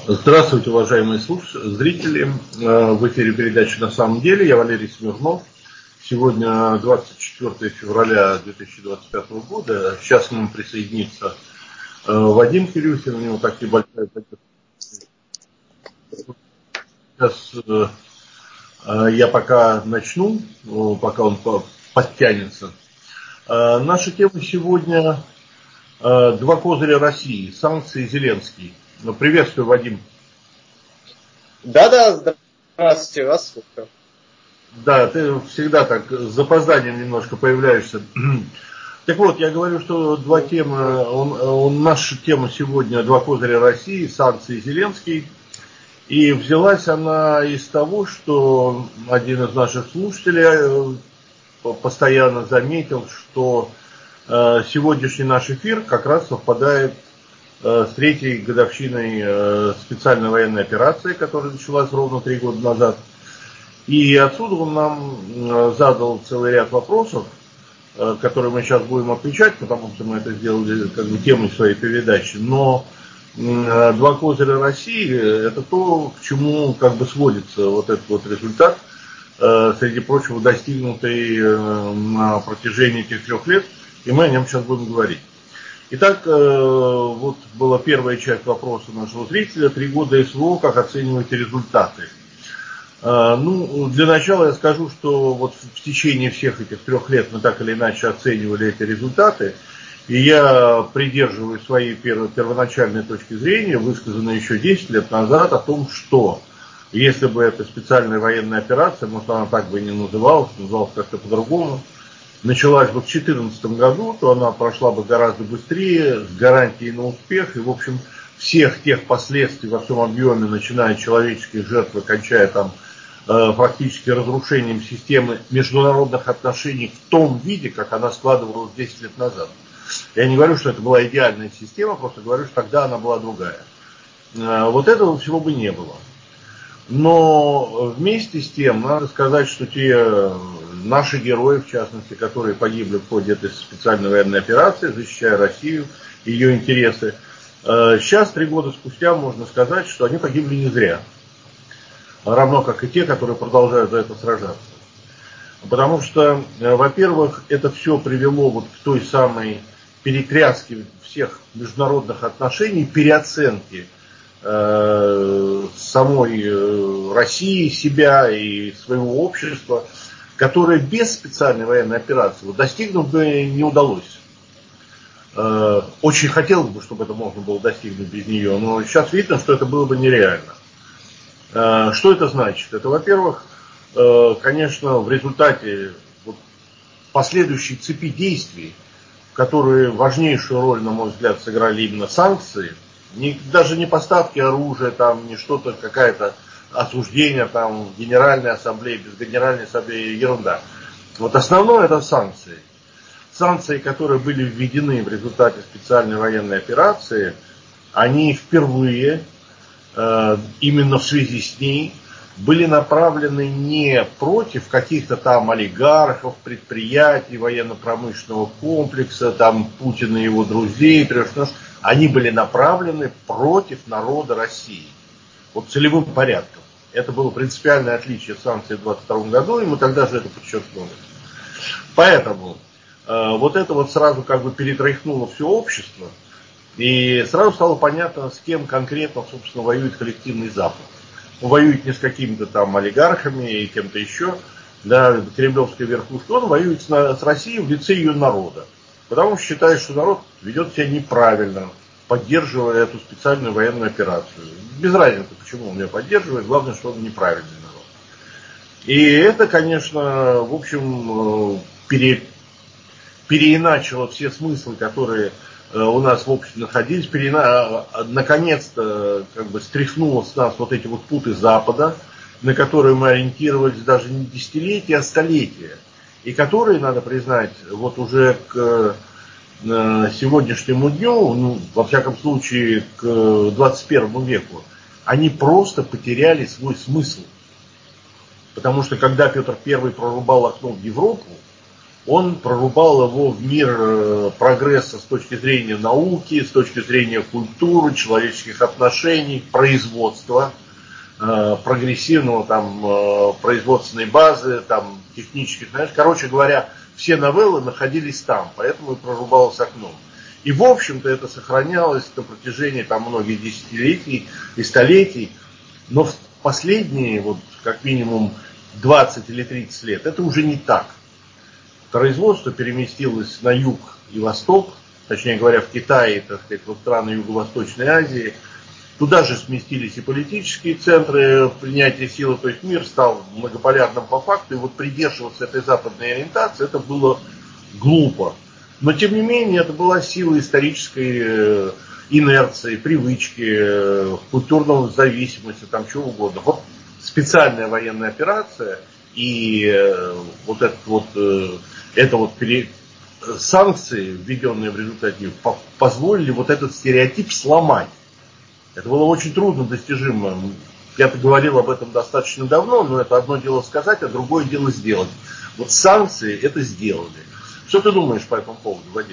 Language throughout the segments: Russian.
Здравствуйте, уважаемые зрители. В эфире передача «На самом деле». Я Валерий Смирнов. Сегодня 24 февраля 2025 года. Сейчас к нам присоединится Вадим Кирюхин. У него так небольшая Сейчас я пока начну, пока он подтянется. Наша тема сегодня «Два козыря России. Санкции Зеленский». Приветствую, Вадим. Да, здравствуйте, вас слушаю. Да, ты всегда так с запозданием немножко появляешься. Так вот, я говорю, что два темы, наша тема сегодня «Два козыря России. Санкции Зеленский». И взялась она из того, что один из наших слушателей постоянно заметил, что сегодняшний наш эфир как раз совпадает с третьей годовщиной специальной военной операции, которая началась ровно 3 года назад. И отсюда он нам задал целый ряд вопросов, которые мы сейчас будем отвечать, потому что мы это сделали как бы темой своей передачи. Но «Два козыря России» — это то, к чему как бы сводится вот этот вот результат, среди прочего достигнутый на протяжении этих 3 лет, и мы о нем сейчас будем говорить. Итак, вот была первая часть вопроса нашего зрителя. 3 года СВО, как оцениваете результаты? Для начала я скажу, что вот в течение всех этих 3 лет мы так или иначе оценивали эти результаты. И я придерживаюсь своей первоначальной точки зрения, высказанной еще 10 лет назад, о том, что если бы эта специальная военная операция, может, она так бы и не называлась как-то по-другому, началась бы в 2014 году, то она прошла бы гораздо быстрее, с гарантией на успех. И, в общем, всех тех последствий во всем объеме, начиная от человеческих жертв, кончая там практически разрушением системы международных отношений в том виде, как она складывалась 10 лет назад. Я не говорю, что это была идеальная система, просто говорю, что тогда она была другая. Вот этого всего бы не было. Но вместе с тем, надо сказать, что те наши герои, в частности, которые погибли в ходе этой специальной военной операции, защищая Россию, ее интересы, сейчас, 3 года спустя, можно сказать, что они погибли не зря. Равно как и те, которые продолжают за это сражаться. Потому что, во-первых, это все привело вот к той самой перетряске всех международных отношений, переоценке самой России, себя и своего общества, которое без специальной военной операции достигнуть бы не удалось. Очень хотелось бы, чтобы это можно было достигнуть без нее, но сейчас видно, что это было бы нереально. Что это значит? Это, во-первых, конечно, в результате последующей цепи действий, в которые важнейшую роль, на мой взгляд, сыграли именно санкции, даже не поставки оружия, там, не что-то, какая-то осуждение там, в Генеральной Ассамблее, без Генеральной Ассамблеи, ерунда. Вот основное это санкции. Санкции, которые были введены в результате специальной военной операции, они впервые, именно в связи с ней, были направлены не против каких-то там олигархов, предприятий, военно-промышленного комплекса, там Путина и его друзей, они были направлены против народа России. Вот целевым порядком. Это было принципиальное отличие санкций в 2022 году, и мы тогда же это подчеркнули. Поэтому вот это вот сразу как бы перетряхнуло все общество, и сразу стало понятно, с кем конкретно, собственно, воюет коллективный Запад. Он воюет не с какими-то там олигархами и кем-то еще, да, кремлевской верхушкой, он воюет с Россией в лице ее народа. Потому что считает, что народ ведет себя неправильно, поддерживая эту специальную военную операцию. Без разницы, почему он ее поддерживает, главное, что он неправильный народ. И это, конечно, в общем, переиначило все смыслы, которые у нас в обществе находились, наконец-то как бы стряхнуло с нас вот эти вот путы Запада, на которые мы ориентировались даже не десятилетия, а столетия. И которые, надо признать, вот уже к сегодняшнему дню, во всяком случае к 21 веку, они просто потеряли свой смысл. Потому что когда Петр I прорубал окно в Европу, Он прорубал его в мир прогресса с точки зрения науки, с точки зрения культуры, человеческих отношений, производства, прогрессивного там производственной базы, там технических, знаешь, короче говоря, все новеллы находились там, поэтому и прорубалось окном. И в общем-то это сохранялось на протяжении там многих десятилетий и столетий, но в последние вот как минимум 20 или 30 лет это уже не так. Производство переместилось на юг и восток, точнее говоря, в Китае, так сказать, в страны Юго-Восточной Азии. Туда же сместились и политические центры принятия силы, то есть мир стал многополярным по факту, и вот придерживаться этой западной ориентации, это было глупо. Но тем не менее, это была сила исторической инерции, привычки, культурной зависимости, там чего угодно. Вот специальная военная операция и вот санкции, введенные в результате них, позволили вот этот стереотип сломать. Это было очень трудно достижимо. Я-то говорил об этом достаточно давно, но это одно дело сказать, а другое дело сделать. Вот санкции это сделали. Что ты думаешь по этому поводу, Вадим?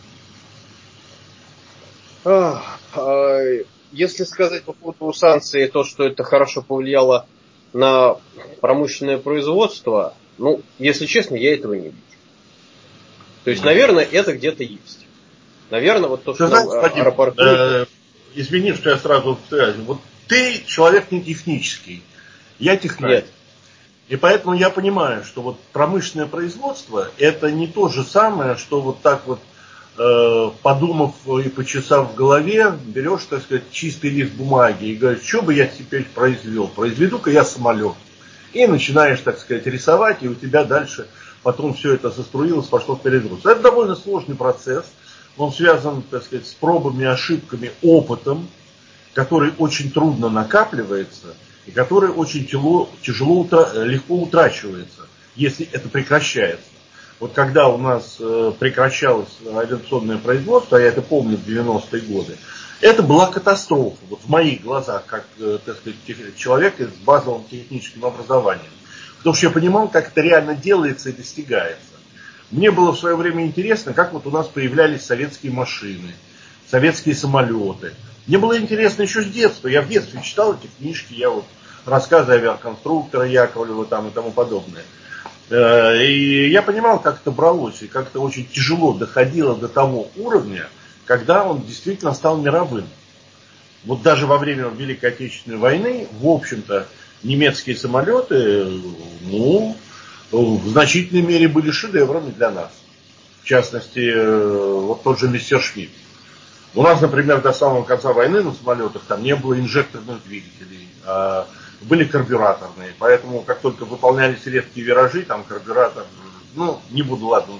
Если сказать по поводу санкций, то, что это хорошо повлияло на промышленное производство, ну, если честно, я этого не вижу. То есть, наверное, это где-то есть. Наверное, вот то, что нам рапортуют... Извини, что я сразу скажу. Вот ты человек не технический, я технарь. Нет. И поэтому я понимаю, что вот промышленное производство это не то же самое, что вот так вот, подумав и почесав в голове, берешь, так сказать, чистый лист бумаги и говоришь, что бы я теперь произвел? Произведу-ка я самолет. И начинаешь, так сказать, рисовать, и у тебя дальше потом все это заструилось, пошло в производство. Это довольно сложный процесс. Он связан, так сказать, с пробами, ошибками, опытом, который очень трудно накапливается и который очень легко утрачивается, если это прекращается. Вот когда у нас прекращалось авиационное производство, а я это помню в 90-е годы, это была катастрофа, вот в моих глазах, как, так сказать, человека с базовым техническим образованием. Потому что я понимал, как это реально делается и достигается. Мне было в свое время интересно, как вот у нас появлялись советские машины, советские самолеты. Мне было интересно еще с детства. Я в детстве читал эти книжки, я вот рассказы авиаконструктора Яковлева там и тому подобное. И я понимал, как это бралось, и как это очень тяжело доходило до того уровня, когда он действительно стал мировым. Вот даже во время Великой Отечественной войны, в общем-то, немецкие самолеты, ну, в значительной мере были шедеврами для нас. В частности, вот тот же Мессершмитт. У нас, например, до самого конца войны на самолетах там не было инжекторных двигателей, а были карбюраторные. Поэтому, как только выполнялись редкие виражи, там карбюратор, ну, не буду, ладно,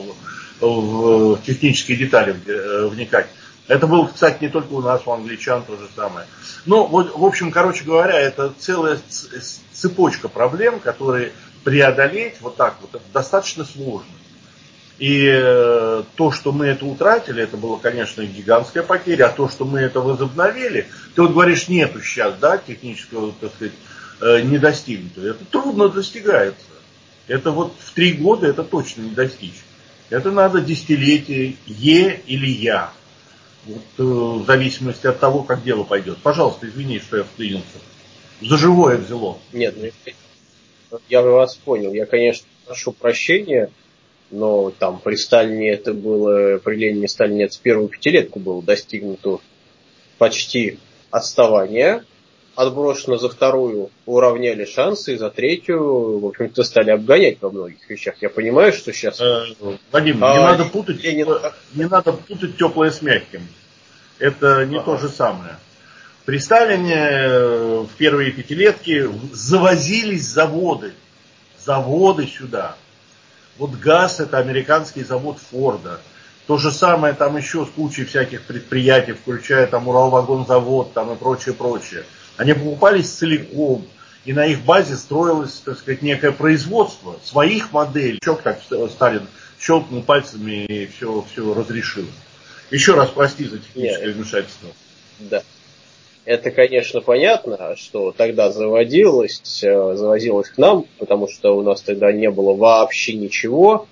в технические детали вникать. Это было, кстати, не только у нас, у англичан то же самое. Ну, вот, в общем, короче говоря, это целая цепочка проблем, которые преодолеть вот так вот, это достаточно сложно. И то, что мы это утратили, это было, конечно, гигантская потеря, а то, что мы это возобновили, ты вот говоришь, нету сейчас, да, технического, так сказать, не достигнуто. Это трудно достигается. Это вот в 3 года это точно не достичь. Это надо десятилетие, или я. Вот, в зависимости от того, как дело пойдет. Пожалуйста, извини, что я вклинился. За живое взяло. Нет, я вас понял. Я, конечно, прошу прощения, но там при Сталине это было, при Ленине Сталине это с первую пятилетку было достигнуто почти отставание. Отброшено за вторую, уравняли шансы, и за третью, в общем-то, стали обгонять во многих вещах. Я понимаю, что сейчас... Вадим, не надо путать теплое с мягким. Это не то же самое. При Сталине в первые пятилетки завозились заводы. Заводы сюда. Вот ГАЗ это американский завод Форда. То же самое там еще с кучей всяких предприятий, включая там Уралвагонзавод там и прочее, прочее. Они покупались целиком, и на их базе строилось, так сказать, некое производство своих моделей. Как Сталин щелкнул пальцами и все разрешил. Еще раз прости за техническое вмешательство. Да. Это, конечно, понятно, что тогда завозилось к нам, потому что у нас тогда не было вообще ничего.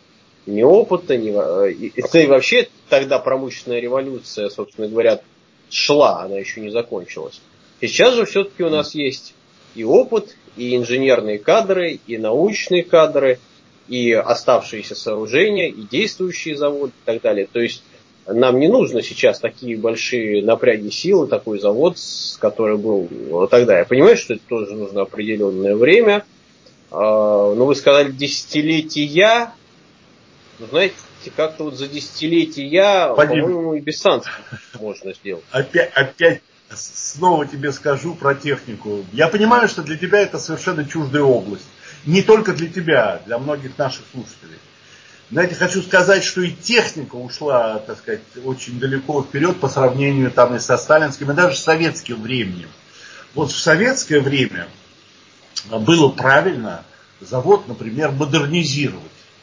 ни опыта, да и вообще тогда промышленная революция, собственно говоря, шла, она еще не закончилась. Сейчас же все-таки у нас есть и опыт, и инженерные кадры, и научные кадры, и оставшиеся сооружения, и действующие заводы и так далее. То есть нам не нужно сейчас такие большие напряги силы, такой завод, который был тогда. Я понимаю, что это тоже нужно определенное время. Но вы сказали десятилетия. Ну, знаете, как-то вот за десятилетия, по-моему, и без санкций можно сделать. Опять снова тебе скажу про технику. Я понимаю, что для тебя это совершенно чуждая область. Не только для тебя, для многих наших слушателей. Знаете, хочу сказать, что и техника ушла, так сказать, очень далеко вперед по сравнению там и со сталинским, и даже с советским временем. Вот в советское время было правильно завод, например, модернизировать.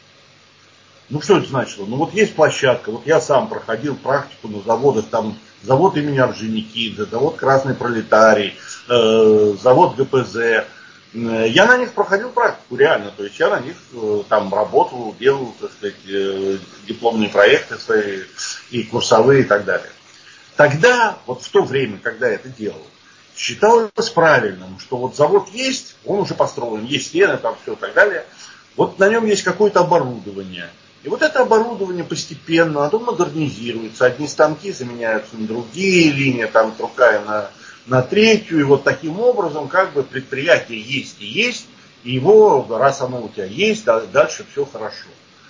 Ну, что это значило? Ну, вот есть площадка, вот я сам проходил практику на заводах, там завод имени Орджоникидзе, завод Красный Пролетарий, завод ГПЗ. Я на них проходил практику, реально. То есть я на них там работал, делал, так сказать, дипломные проекты свои, и курсовые и так далее. Тогда, вот в то время, когда я это делал, считалось правильным, что вот завод есть, он уже построен, есть стены, там все и так далее. Вот на нем есть какое-то оборудование. И вот это оборудование постепенно, оно модернизируется. Одни станки заменяются на другие, линия там другая на третью. И вот таким образом как бы предприятие есть и есть. И его, раз оно у тебя есть, дальше все хорошо.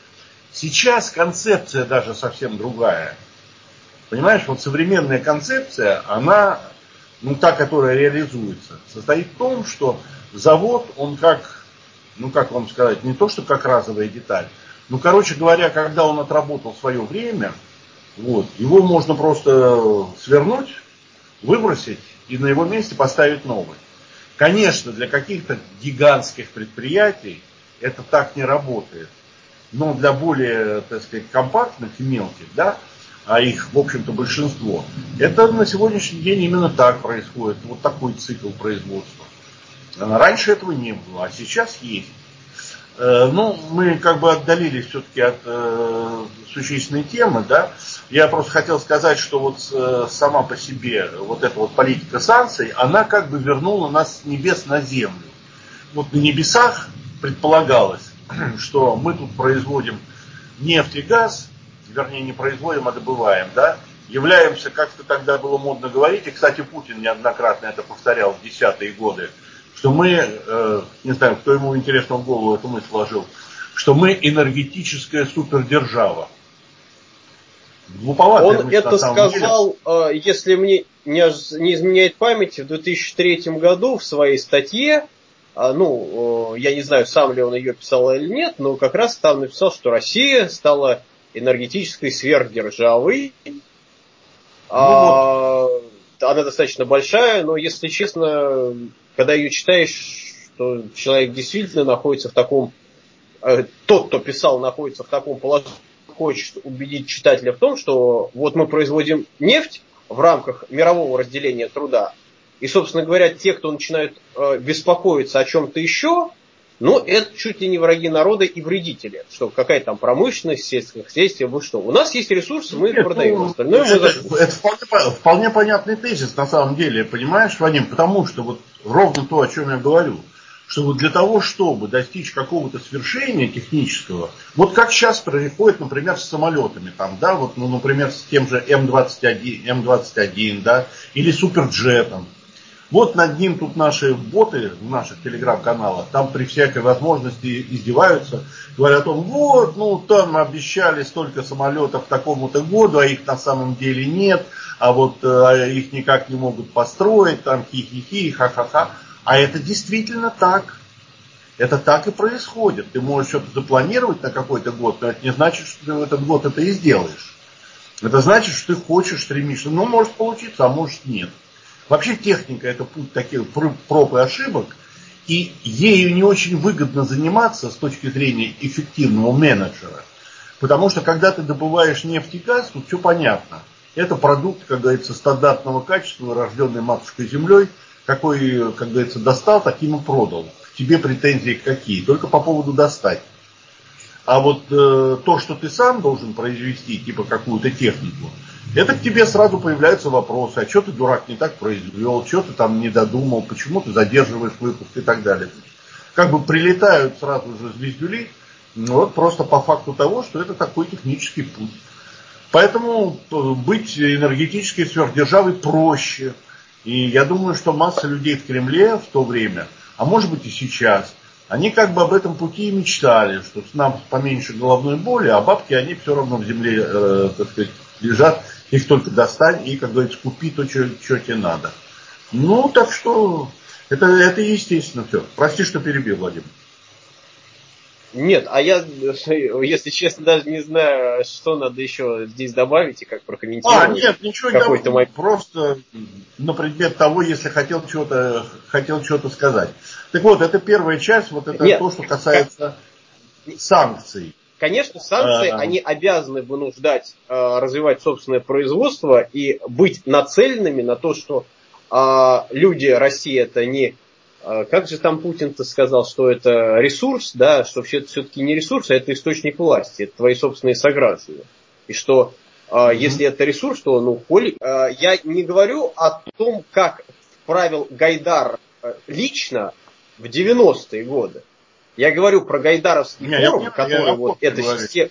Сейчас концепция даже совсем другая. Понимаешь, вот современная концепция, она, ну та, которая реализуется, состоит в том, что завод, он как, ну как вам сказать, не то, что как разовая деталь. Ну, короче говоря, когда он отработал свое время, вот, его можно просто свернуть, выбросить и на его месте поставить новый. Конечно, для каких-то гигантских предприятий это так не работает. Но для более, так сказать, компактных и мелких, да, а их, в общем-то, большинство, это на сегодняшний день именно так происходит. Вот такой цикл производства. Раньше этого не было, а сейчас есть. Ну, мы как бы отдалились все-таки от существенной темы, да. Я просто хотел сказать, что вот сама по себе вот эта вот политика санкций, она как бы вернула нас с небес на землю. Вот на небесах предполагалось, что мы тут производим нефть и газ, вернее не производим, а добываем, да. Являемся, как-то тогда было модно говорить, и, кстати, Путин неоднократно это повторял в 10-е годы, что мы, не знаю, кто ему интересно в голову эту мысль вложил, что мы энергетическая супердержава. Глуповатая мысль, это сказал, если мне не изменяет память, в 2003 году в своей статье, ну, я не знаю, сам ли он ее писал или нет, но как раз там написал, что Россия стала энергетической сверхдержавой. Она достаточно большая, но, если честно, когда ее читаешь, что человек действительно находится в таком, тот, кто писал, находится в таком положении, хочет убедить читателя в том, что вот мы производим нефть в рамках мирового разделения труда, и, собственно говоря, те, кто начинают беспокоиться о чем-то еще, ну, это чуть ли не враги народа и вредители. Что, какая там промышленность, сельское хозяйство, вы что? У нас есть ресурсы, мы их продаем. Остальное мы это вполне понятный тезис, на самом деле, понимаешь, Вадим? Потому что вот ровно то, о чем я говорю, что вот для того, чтобы достичь какого-то свершения технического, вот как сейчас происходит, например, с самолетами, там, да, вот, ну, например, с тем же М-21, да, или Суперджетом. Вот над ним тут наши боты в наших телеграм-каналах, там при всякой возможности издеваются, говорят о том, вот, ну там обещали столько самолетов к такому-то году, а их на самом деле нет, а вот их никак не могут построить, там хи-хи-хи, ха-ха-ха. А это действительно так. Это так и происходит. Ты можешь что-то запланировать на какой-то год, но это не значит, что ты в этот год это и сделаешь. Это значит, что ты хочешь, стремишься. Ну, может получиться, а может нет. Вообще техника это путь таких проб и ошибок, и ею не очень выгодно заниматься с точки зрения эффективного менеджера. Потому что когда ты добываешь нефть и газ, тут все понятно. Это продукт, как говорится, стандартного качества, рожденный матушкой землей, какой, как говорится, достал, таким и продал. К тебе претензии какие? Только по поводу достать. А вот то, что ты сам должен произвести, типа какую-то технику, это к тебе сразу появляются вопросы. А что ты, дурак, не так произвел? Что ты там не додумал? Почему ты задерживаешь выпуск и так далее? Как бы прилетают сразу же звездюли, вот просто по факту того, что это такой технический путь. Поэтому быть энергетической сверхдержавой проще. И я думаю, что масса людей в Кремле в то время, а может быть и сейчас, они как бы об этом пути и мечтали, что нам поменьше головной боли, а бабки они все равно в земле, так сказать, лежат, их только достань и, как говорится, купи то, что тебе надо. Ну, так что это естественно все. Прости, что перебил, Владимир. Нет, а я, если честно, даже не знаю, что надо еще здесь добавить и как прокомментировать. Нет, ничего не добавить. Просто на предмет того, если хотел что-то сказать. Так вот, это первая часть, вот это то, что касается санкций. Конечно, санкции, они обязаны вынуждать развивать собственное производство и быть нацеленными на то, что люди России это не... Как же там Путин-то сказал, что это ресурс, да, что все-таки не ресурс, а это источник власти, это твои собственные сограждане. И что если это ресурс, то, я не говорю о том, как правил Гайдар лично в 90-е годы. Я говорю про Гайдаровский форум, который вот эта система,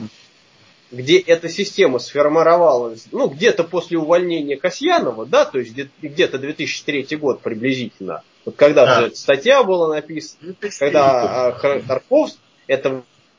где эта система сформировалась, где-то после увольнения Касьянова, да, то есть где-то 2003 год приблизительно, вот когда же эта статья была написана, когда Ходорковский, этого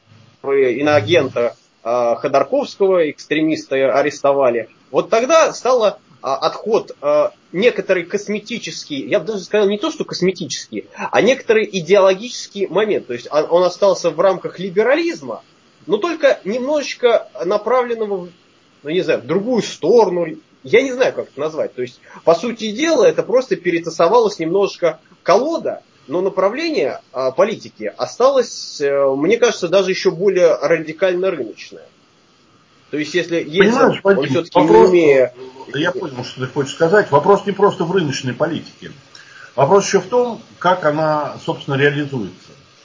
иноагента Ходорковского, экстремиста, арестовали, вот тогда стало отход некоторый косметический, я бы даже сказал не то, что косметический, а некоторый идеологический момент, то есть он остался в рамках либерализма, но только немножечко направленного, в другую сторону. Я не знаю, как это назвать. То есть, по сути дела, это просто перетасовалось немножко колода, но направление политики осталось, мне кажется, даже еще более радикально рыночное. То есть, если Ельцин, он все-таки не умея... Я понял, что ты хочешь сказать. Вопрос не просто в рыночной политике. Вопрос еще в том, как она, собственно, реализуется.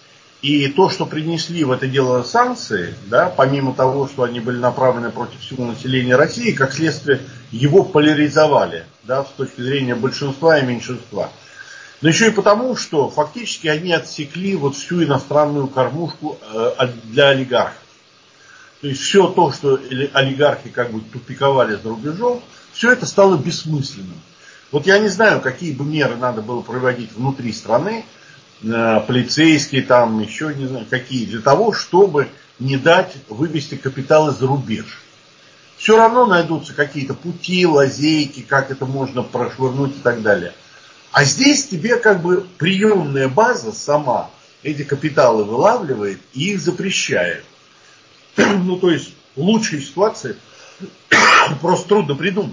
И то, что принесли в это дело санкции, да, помимо того, что они были направлены против всего населения России, как следствие его поляризовали, да, с точки зрения большинства и меньшинства. Но еще и потому, что фактически они отсекли вот всю иностранную кормушку для олигархов. То есть все то, что олигархи как бы тупиковали за рубежом, все это стало бессмысленным. Вот я не знаю, какие бы меры надо было проводить внутри страны, полицейские там, еще не знаю какие, для того, чтобы не дать вывести капиталы за рубеж. Все равно найдутся какие-то пути, лазейки, как это можно прошвырнуть и так далее. А здесь тебе как бы приемная база сама эти капиталы вылавливает и их запрещает. Ну, то есть лучшей ситуации просто трудно придумать.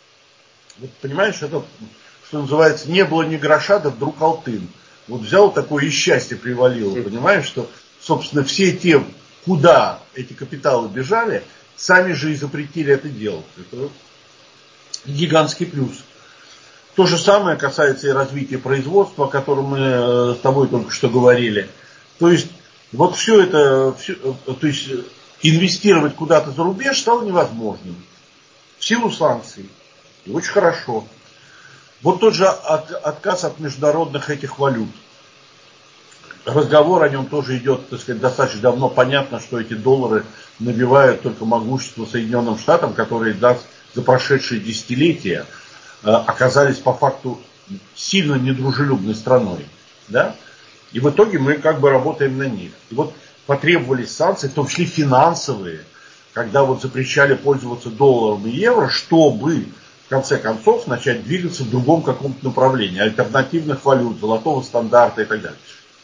Вот, понимаешь, это, что называется, не было ни гроша, да вдруг алтын. Вот взял такое и счастье привалило, понимаешь, что, собственно, все те, куда эти капиталы бежали, сами же и запретили это делать. Это гигантский плюс. То же самое касается и развития производства, о котором мы с тобой только что говорили. То есть, вот все это, то есть, инвестировать куда-то за рубеж стало невозможным. В силу санкций. И очень хорошо. Вот тот же отказ от международных этих валют. Разговор о нем тоже идет, так сказать, достаточно давно. Понятно, что эти доллары набивают только могущество Соединенным Штатам, которые за прошедшие десятилетия оказались по факту сильно недружелюбной страной. Да? И в итоге мы как бы работаем на них. И вот потребовались санкции, в том числе финансовые, когда вот запрещали пользоваться долларом и евро, чтобы в конце концов начать двигаться в другом каком-то направлении, альтернативных валют, золотого стандарта и так далее.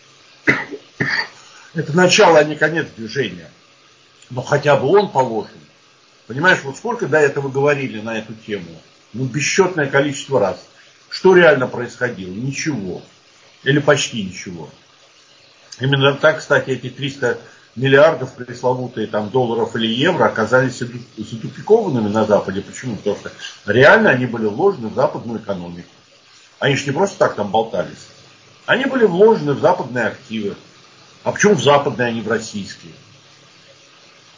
Это начало, а не конец движения. Но хотя бы он положен. Понимаешь, вот сколько до этого говорили на эту тему? Ну, бесчетное количество раз. Что реально происходило? Ничего. Или почти ничего. Именно так, кстати, эти 300 миллиардов пресловутые там, долларов или евро оказались затупикованными на Западе. Почему? Потому что реально они были вложены в западную экономику. Они же не просто так там болтались. Они были вложены в западные активы. А почему в западные, а не в российские?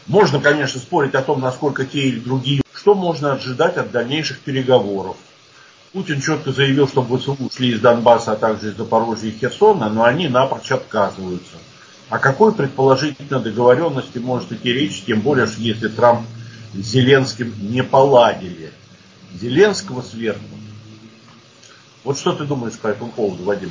Можно, конечно, спорить о том, насколько те или другие, что можно ожидать от дальнейших переговоров. Путин четко заявил, что ВСУ ушли из Донбасса, а также из Запорожья и Херсона, но они напрочь отказываются. О какой предположительной договоренности может идти речь, тем более, что если Трамп с Зеленским не поладили. Зеленского сверху. Вот что ты думаешь по этому поводу, Вадим?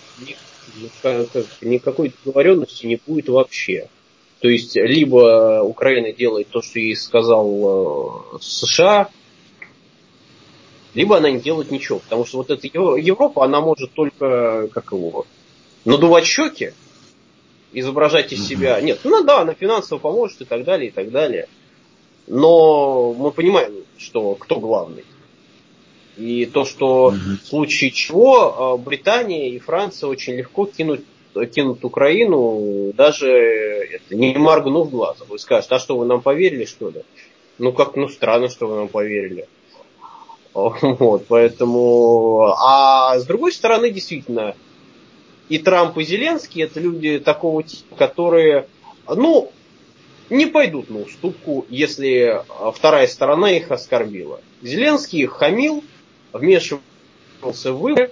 Никакой договоренности не будет вообще. То есть, либо Украина делает то, что ей сказал США, либо она не делает ничего. Потому что вот эта Европа, она может только, надувать щеки, изображать из себя. Нет, она финансово поможет и так далее, и так далее. Но мы понимаем, что кто главный. И то, что в случае чего Британия и Франция очень легко кинут Украину, даже не моргнув глазом. Вы скажете, а что, вы нам поверили, что ли? Странно, что вы нам поверили. Вот, поэтому... А с другой стороны, действительно, и Трамп, и Зеленский — это люди такого типа, которые, не пойдут на уступку, если вторая сторона их оскорбила. Зеленский их хамил, вмешивался в выборы,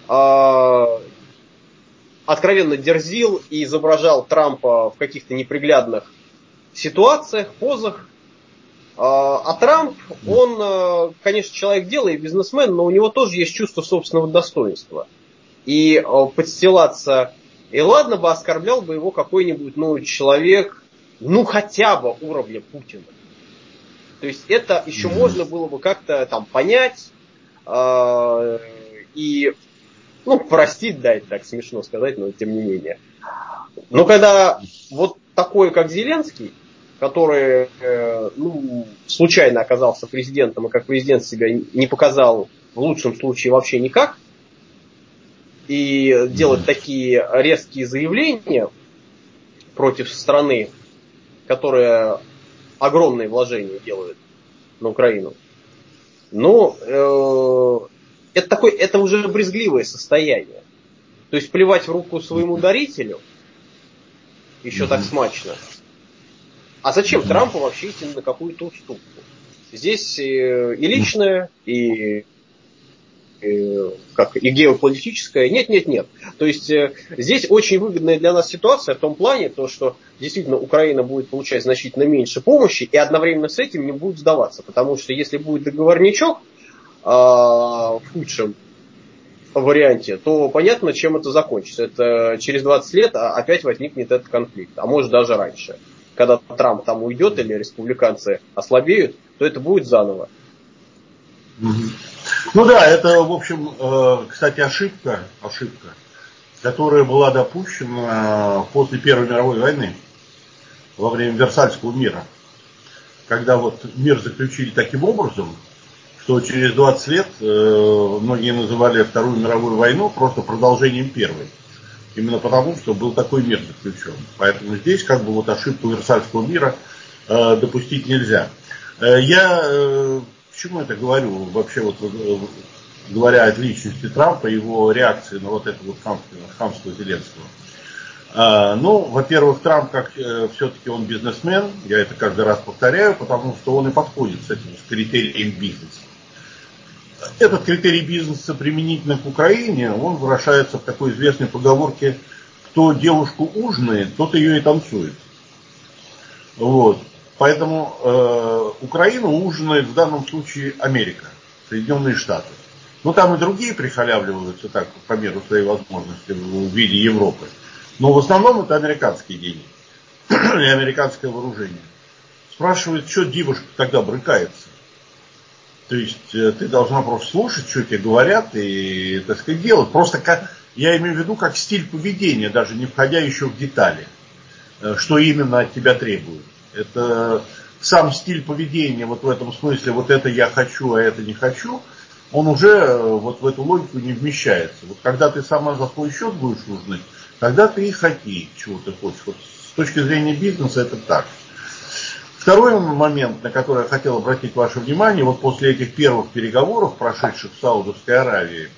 откровенно дерзил и изображал Трампа в каких-то неприглядных ситуациях, позах. А Трамп, он, конечно, человек дела и бизнесмен, но у него тоже есть чувство собственного достоинства. И подстилаться, и ладно бы оскорблял бы его какой-нибудь человек, хотя бы уровня Путина. То есть это еще можно было бы как-то там понять и, простить, да, это так смешно сказать, но тем не менее. Но когда вот такой, как Зеленский, который, случайно оказался президентом, и как президент себя не показал в лучшем случае вообще никак, и делать такие резкие заявления против страны, которая огромные вложения делает на Украину, это уже брезгливое состояние. То есть плевать в руку своему дарителю, еще так смачно. А зачем Трампу вообще идти на какую-то уступку? Здесь и личное, и геополитическое. Нет. То есть здесь очень выгодная для нас ситуация в том плане, что действительно Украина будет получать значительно меньше помощи и одновременно с этим не будет сдаваться. Потому что если будет договорничок в худшем варианте, то понятно, чем это закончится. Это через 20 лет опять возникнет этот конфликт. А может даже раньше. Когда Трамп там уйдет или республиканцы ослабеют, то это будет заново. Это, в общем, кстати, ошибка, которая была допущена после Первой мировой войны, во время Версальского мира. Когда мир заключили таким образом, что через 20 лет многие называли Вторую мировую войну просто продолжением Первой. Именно потому, что был такой мир заключен. Поэтому здесь ошибку Версальского мира допустить нельзя. Я почему это говорю? Вообще говоря о личности Трампа, его реакции на это хамство Зеленского. Во-первых, Трамп, все-таки он бизнесмен, я это каждый раз повторяю, потому что он и подходит с критерием бизнеса. Этот критерий бизнеса применительно к Украине, он выражается в такой известной поговорке: кто девушку ужинает, тот ее и танцует. Поэтому Украину ужинает в данном случае Америка, Соединенные Штаты. Там и другие прихалявливаются так по меру своей возможности в виде Европы. Но в основном это американские деньги и американское вооружение. Спрашивают, что девушка тогда брыкается. То есть ты должна просто слушать, что тебе говорят, и, делать. Просто я имею в виду как стиль поведения, даже не входя еще в детали, что именно от тебя требуют. Это сам стиль поведения в этом смысле, это я хочу, а это не хочу, он уже в эту логику не вмещается. Когда ты сама за свой счет будешь ужинать, тогда ты и хоти, чего ты хочешь. С точки зрения бизнеса это так. Второй момент, на который я хотел обратить ваше внимание, после этих первых переговоров, прошедших в Саудовской Аравии,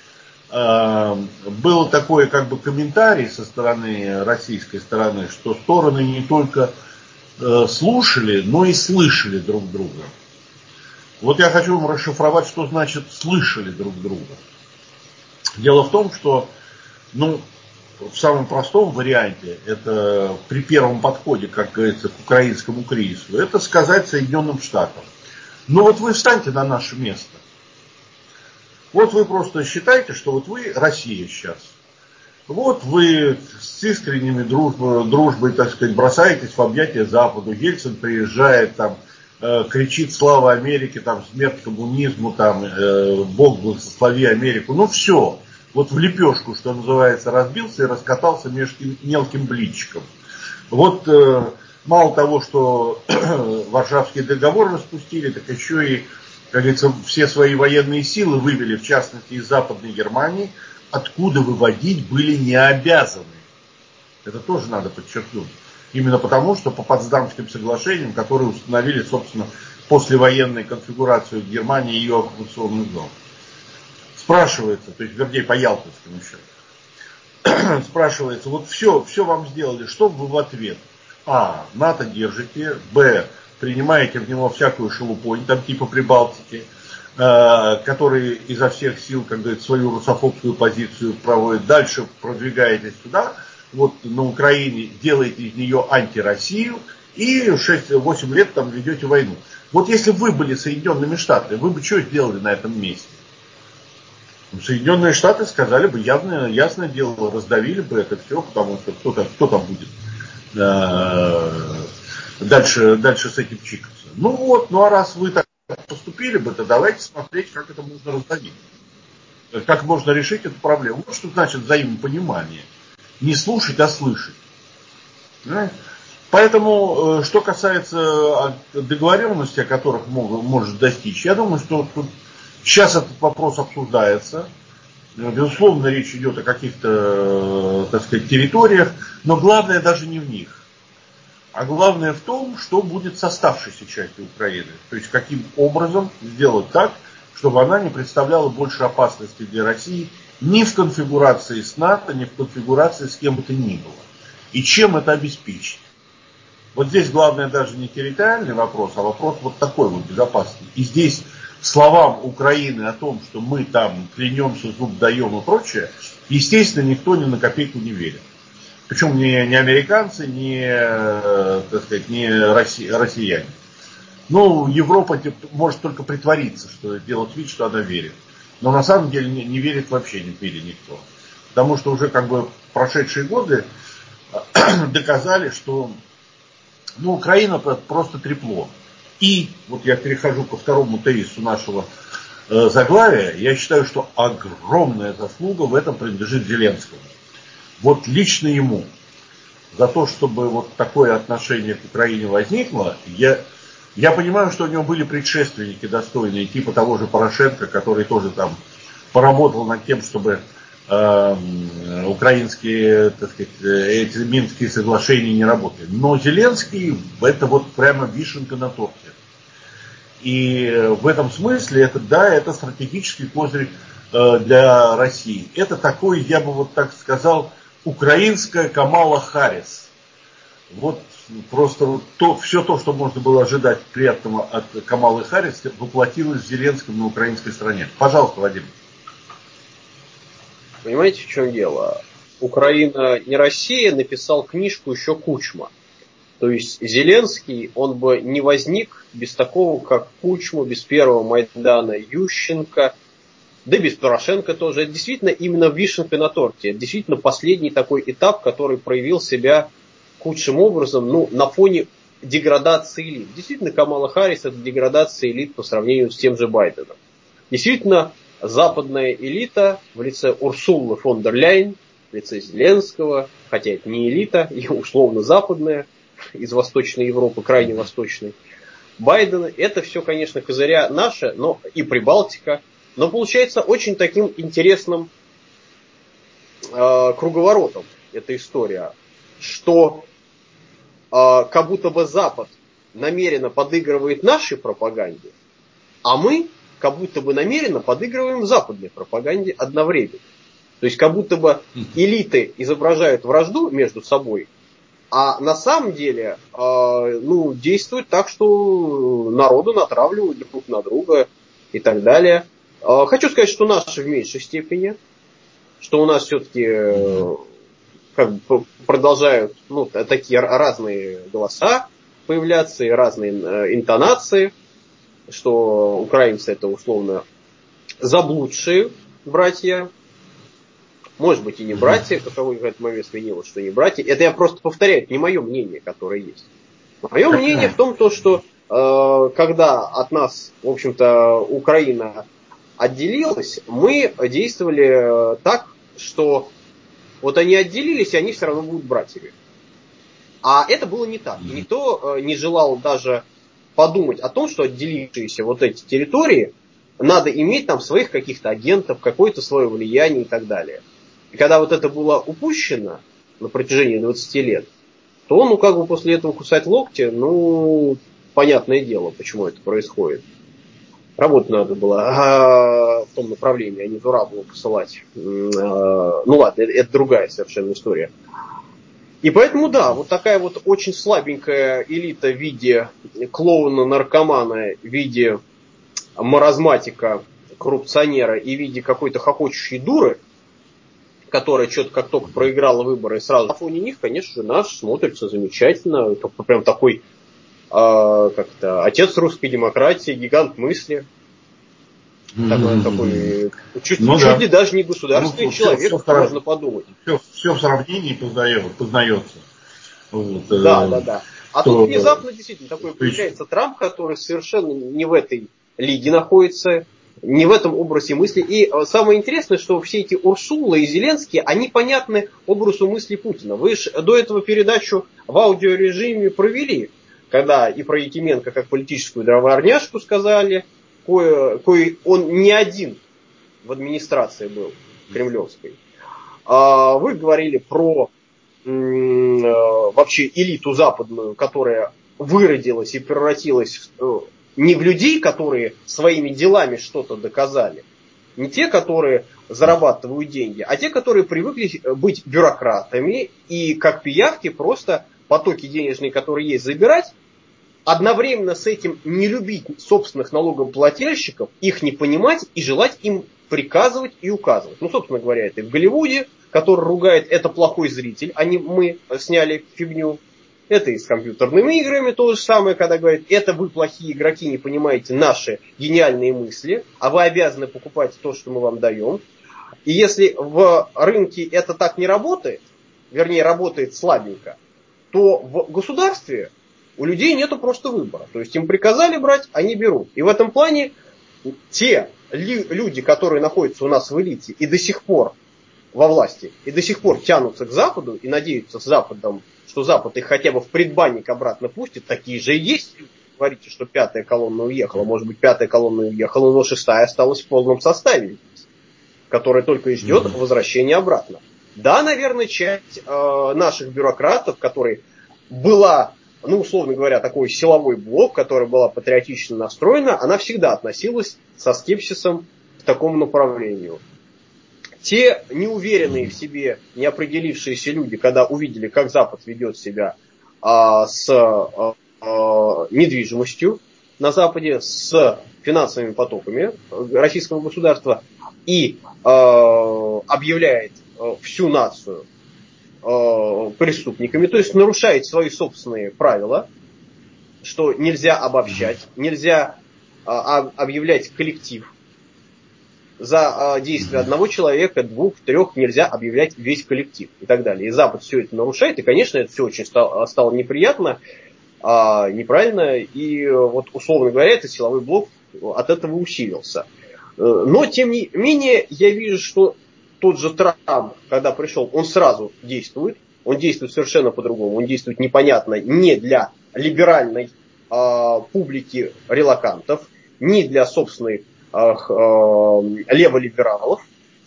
был такой комментарий со стороны российской стороны, что стороны не только слушали, но и слышали друг друга. Вот я хочу вам расшифровать, что значит слышали друг друга. Дело в том, что, в самом простом варианте, это при первом подходе, как говорится, к украинскому кризису, это сказать Соединенным Штатам: вот вы встаньте на наше место. Вот вы просто считаете, что вот вы Россия сейчас. Вот вы с искренними дружбой, так сказать, бросаетесь в объятия Западу. Ельцин приезжает, там, кричит «Слава Америке», там, «Смерть коммунизму», там, «Бог благослови Америку». Все. Вот в лепешку, что называется, разбился и раскатался между мелким блинчиком. Вот мало того, что Варшавский договор распустили, так еще и, как говорится, все свои военные силы вывели, в частности, из Западной Германии, откуда выводить были не обязаны. Это тоже надо подчеркнуть. Именно потому, что по Потсдамским соглашениям, которые установили, собственно, послевоенной конфигурацию Германии и ее оккупационных зон. Спрашивается, то есть, вернее, по Ялтинским еще. Спрашивается, вот все вам сделали, что вы в ответ? А, НАТО держите, Б, принимаете в него всякую шелупонь, там типа Прибалтики, которые изо всех сил, как говорится, свою русофобскую позицию проводят. Дальше продвигаетесь туда, вот на Украине делаете из нее антироссию и 6-8 лет там ведете войну. Вот если бы вы были Соединенными Штатами, вы бы что сделали на этом месте? Соединенные Штаты сказали бы, ясное дело, раздавили бы это все, потому что кто там будет дальше с этим чикаться. А раз вы так поступили бы, то давайте смотреть, как это можно раздавить. Как можно решить эту проблему. Вот что значит взаимопонимание. Не слушать, а слышать. Поэтому, что касается договоренности, о которых может достичь, я думаю, что тут сейчас этот вопрос обсуждается. Безусловно, речь идет о каких-то, так сказать, территориях, но главное даже не в них. А главное в том, что будет с оставшейся частью Украины. То есть, каким образом сделать так, чтобы она не представляла больше опасности для России ни в конфигурации с НАТО, ни в конфигурации с кем бы то ни было. И чем это обеспечить. Вот здесь главное даже не территориальный вопрос, а вопрос вот такой вот безопасный. И здесь словам Украины о том, что мы там клянемся, зуб даем и прочее, естественно, никто ни на копейку не верит. Причем не американцы, так сказать, не россияне. Европа может только притвориться, что делать вид, что она верит. Но на самом деле не верит вообще в мире никто. Потому что уже прошедшие годы доказали, что Украина просто трепло. И вот я перехожу ко второму тезису нашего заглавия. Я считаю, что огромная заслуга в этом принадлежит Зеленскому. Вот лично ему. За то, чтобы вот такое отношение к Украине возникло, я понимаю, что у него были предшественники достойные, типа того же Порошенко, который тоже там поработал над тем, чтобы украинские, так сказать, эти Минские соглашения не работали. Но Зеленский это вот прямо вишенка на торте. И в этом смысле это стратегический козырь для России. Это такой, я бы вот так сказал, украинская Камала Харрис. Вот просто все то, что можно было ожидать приятного от Камалы Харрис, воплотилось в Зеленском на украинской стороне. Пожалуйста, Вадим. Понимаете, в чем дело? Украина не Россия написал книжку еще Кучма. То есть Зеленский, он бы не возник без такого, как Кучма, без первого Майдана Ющенко, да без Порошенко тоже. Это действительно именно вишенка на торте. Это действительно последний такой этап, который проявил себя худшим образом, на фоне деградации элит. Действительно, Камала Харрис это деградация элит по сравнению с тем же Байденом. Действительно, западная элита в лице Урсулы фон дер Ляйен, в лице Зеленского, хотя это не элита, и условно западная, из Восточной Европы, крайне восточной, Байдена, это все, конечно, козыря наши, но и Прибалтика, но получается очень таким интересным круговоротом эта история, что как будто бы Запад намеренно подыгрывает нашей пропаганде, а мы как будто бы намеренно подыгрываем западной пропаганде одновременно. То есть как будто бы элиты изображают вражду между собой, А на самом деле, действует так, что народу натравливают друг на друга и так далее. Хочу сказать, что наши в меньшей степени, что у нас все-таки продолжают такие разные голоса появляться и разные интонации, что украинцы это условно заблудшие братья. Может быть и не братья, каково в этот момент сменилось, что не братья. Это я просто повторяю, это не мое мнение, которое есть. Мое мнение в том, что когда от нас, в общем-то, Украина отделилась, мы действовали так, что вот они отделились, и они все равно будут братьями. А это было не так. И никто не желал даже подумать о том, что отделившиеся вот эти территории надо иметь там своих каких-то агентов, какое-то свое влияние и так далее. И когда вот это было упущено на протяжении 20 лет, то после этого кусать локти, понятное дело, почему это происходит. Работу надо было в том направлении, а не дура было посылать. Ладно, это другая совершенно история. И поэтому, да, вот такая вот очень слабенькая элита в виде клоуна-наркомана, в виде маразматика, коррупционера и в виде какой-то хохочущей дуры, которая что-то как только проиграла выборы, и сразу на фоне них, конечно же, наш смотрится замечательно. Это прям такой, отец русской демократии, гигант мысли. Такой чуть ли даже не государственный человек, можно подумать. Все в сравнении познается. Вот, да. А тут внезапно действительно такой появляется Трамп, который совершенно не в этой лиге находится, не в этом образе мысли. И самое интересное, что все эти Урсулы и Зеленские, они понятны образу мысли Путина. Вы же до этого передачу в аудиорежиме провели, когда и про Якименко как политическую дровоарняшку сказали, кой он не один в администрации был кремлевской. Вы говорили про вообще элиту западную, которая выродилась и превратилась не в людей, которые своими делами что-то доказали, не те, которые зарабатывают деньги, а те, которые привыкли быть бюрократами и как пиявки просто потоки денежные, которые есть, забирать, одновременно с этим не любить собственных налогоплательщиков, их не понимать и желать им приказывать и указывать. Собственно говоря, это и в Голливуде, который ругает «это плохой зритель», а не «мы сняли фигню». Это и с компьютерными играми то же самое, когда говорят «это вы плохие игроки, не понимаете наши гениальные мысли, а вы обязаны покупать то, что мы вам даем». И если в рынке это так не работает, вернее работает слабенько, то в государстве у людей нету просто выбора. То есть им приказали брать, они берут. И в этом плане те люди, которые находятся у нас в элите и до сих пор во власти, и до сих пор тянутся к Западу и надеются с Западом, что Запад их хотя бы в предбанник обратно пустит, такие же и есть. Говорите, что 5-я колонна уехала. Может быть, 5-я колонна уехала, но 6-я осталась в полном составе, которая только и ждет возвращения обратно. Да, наверное, часть наших бюрократов, которая была, условно говоря, такой силовой блок, которая была патриотично настроена, она всегда относилась со скепсисом к такому направлению. Те неуверенные в себе, неопределившиеся люди, когда увидели, как Запад ведет себя с недвижимостью на Западе, с финансовыми потоками российского государства и объявляет всю нацию преступниками, то есть нарушает свои собственные правила, что нельзя обобщать, нельзя объявлять коллектив. За действия одного человека, 2, 3 нельзя объявлять весь коллектив и так далее. И Запад все это нарушает, и, конечно, это все очень стало неприятно, неправильно, и вот, условно говоря, этот силовой блок от этого усилился. Но, тем не менее, я вижу, что тот же Трамп, когда пришел, он сразу действует, он действует совершенно по-другому, он действует непонятно не для либеральной публики релокантов, не для собственной леволибералов,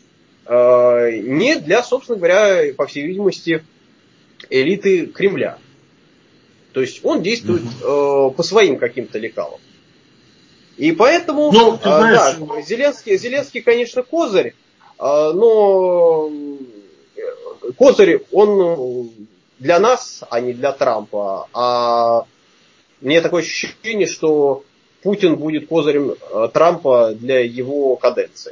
не для, собственно говоря, по всей видимости, элиты Кремля. То есть он действует по своим каким-то лекалам. И поэтому, да, Зеленский, конечно, козырь, но козырь, он для нас, а не для Трампа. А мне такое ощущение, что Путин будет козырем Трампа для его каденции.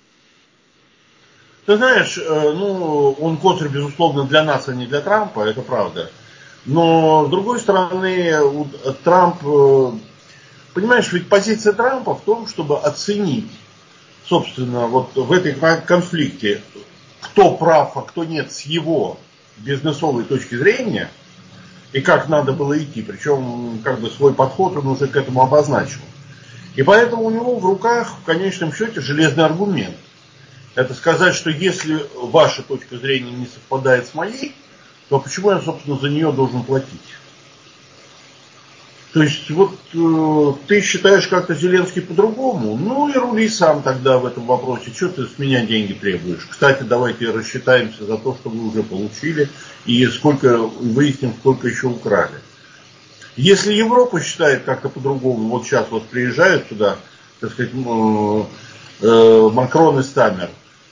Ты знаешь, он козырь, безусловно, для нас, а не для Трампа, это правда. Но, с другой стороны, Трамп, понимаешь, ведь позиция Трампа в том, чтобы оценить, собственно, вот в этой конфликте, кто прав, а кто нет с его бизнесовой точки зрения, и как надо было идти. Причем, как бы свой подход он уже к этому обозначил. И поэтому у него в руках, в конечном счете, железный аргумент. Это сказать, что если ваша точка зрения не совпадает с моей, то почему я, собственно, за нее должен платить? То есть, вот ты считаешь как-то Зеленский по-другому, ну и рули сам тогда в этом вопросе. Что ты с меня деньги требуешь? Кстати, давайте рассчитаемся за то, что вы уже получили, и выясним, сколько еще украли. Если Европа считает как-то по-другому, вот сейчас вот приезжают сюда, так сказать, Макрон и Стаммер,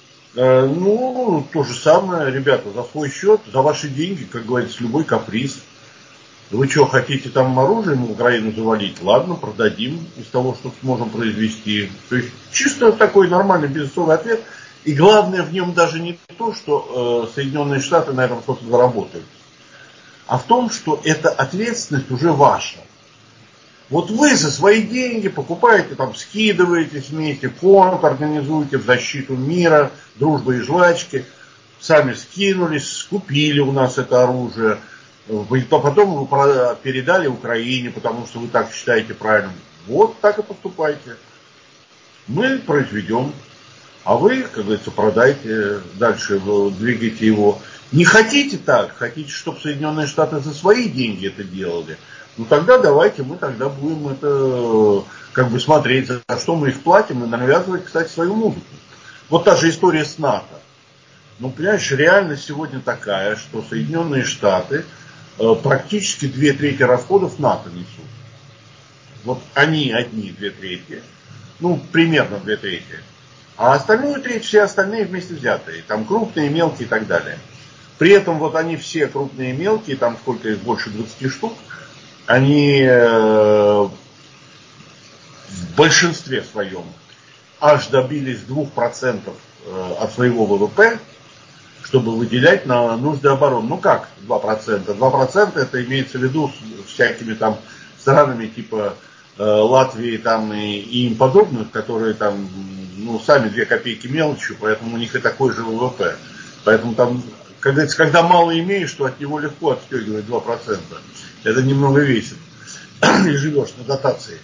то же самое, ребята, за свой счет, за ваши деньги, как говорится, любой каприз. Вы что, хотите там оружие в Украину завалить? Ладно, продадим из того, что сможем произвести. То есть чисто такой нормальный бизнесовый ответ. И главное в нем даже не то, что Соединенные Штаты на этом что-то заработают, а в том, что эта ответственность уже ваша. Вот вы за свои деньги покупаете, там, скидываетесь вместе, фонд организуете в защиту мира, дружбы и жвачки, сами скинулись, скупили у нас это оружие, потом вы передали Украине, потому что вы так считаете правильным. Вот так и поступайте. Мы произведем, а вы, как говорится, продайте, дальше двигайте его. Не хотите так, хотите, чтобы Соединенные Штаты за свои деньги это делали, ну тогда давайте мы тогда будем это как бы смотреть, за что мы их платим, и навязывать, кстати, свою музыку. Вот та же история с НАТО. Ну, понимаешь, реальность сегодня такая, что Соединенные Штаты практически 2/3 расходов НАТО несут. Вот они одни 2/3, ну, примерно 2/3. А остальную треть все остальные вместе взятые. Там крупные, мелкие и так далее. При этом вот они все крупные и мелкие, там сколько их, больше 20 штук, они в большинстве своем аж добились 2% от своего ВВП, чтобы выделять на нужды обороны. Ну как 2%? 2% это имеется в виду с всякими там странами типа Латвии там и им подобных, которые там, ну, сами 2 копейки мелочью, поэтому у них и такой же ВВП. Поэтому там, как говорится, когда мало имеешь, то от него легко отстегивать 2%. Это немного весит. И живешь на дотации.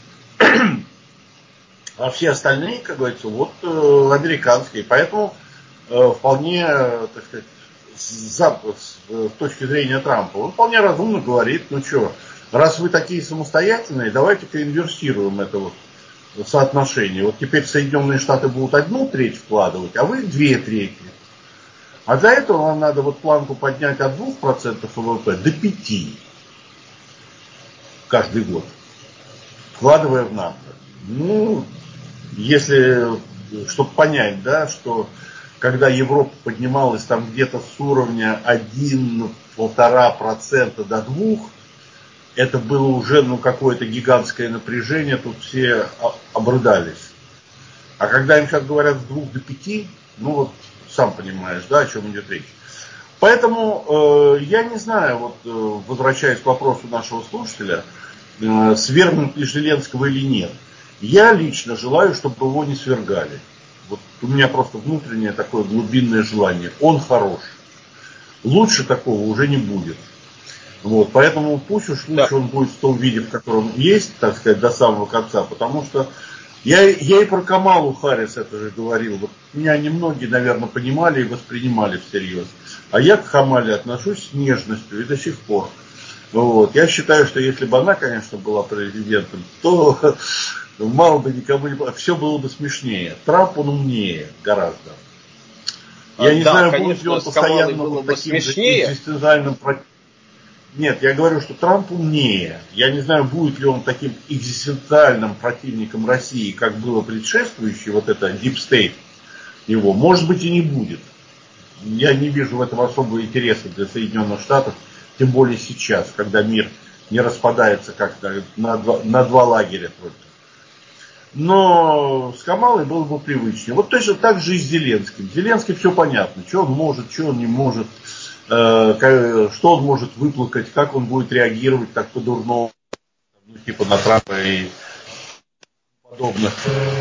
А все остальные, как говорится, вот американские. Поэтому вполне, так сказать, с точки зрения Трампа, он вполне разумно говорит, ну что, раз вы такие самостоятельные, давайте-ка инверсируем это вот соотношение. Вот теперь Соединенные Штаты будут 1/3 вкладывать, а вы 2/3. А для этого вам надо вот планку поднять от 2% ВВП до 5% каждый год, вкладывая в НАТО. Ну, если, чтобы понять, да, что когда Европа поднималась там где-то с уровня 1-1,5% до 2%, это было уже, ну, какое-то гигантское напряжение, тут все обрыдались. А когда им сейчас говорят с 2 до 5, ну вот, сам понимаешь, да, о чем идет речь. Поэтому я не знаю, вот возвращаясь к вопросу нашего слушателя, свергнут ли Зеленского или нет. Я лично желаю, чтобы его не свергали. Вот у меня просто внутреннее такое глубинное желание. Он хорош. Лучше такого уже не будет. Вот, поэтому пусть уж лучше он будет в том виде, в котором есть, так сказать, до самого конца. Потому что я и про Камалу Харрис это же говорил. Вот меня немногие, наверное, понимали и воспринимали всерьез. А я к Камале отношусь с нежностью и до сих пор. Вот. Я считаю, что если бы она, конечно, была президентом, то мало бы никому не... Все было бы смешнее. Трамп, он умнее гораздо. Я не знаю, конечно, будет ли он постоянно вот таким же экзистенциальным противником. Нет, я говорю, что Трамп умнее. Я не знаю, будет ли он таким экзистенциальным противником России, как было предшествующий, вот это Deep State его. Может быть и не будет. Я не вижу в этом особого интереса для Соединенных Штатов Тем более сейчас, когда мир не распадается как-то на два лагеря только. Но с Камалой было бы привычнее. Вот точно так же и с Зеленским. Зеленский все понятно, что он может, что он не может, что он может выплакать, как он будет реагировать так по-дурному, ну, типа на Трампа и подобных.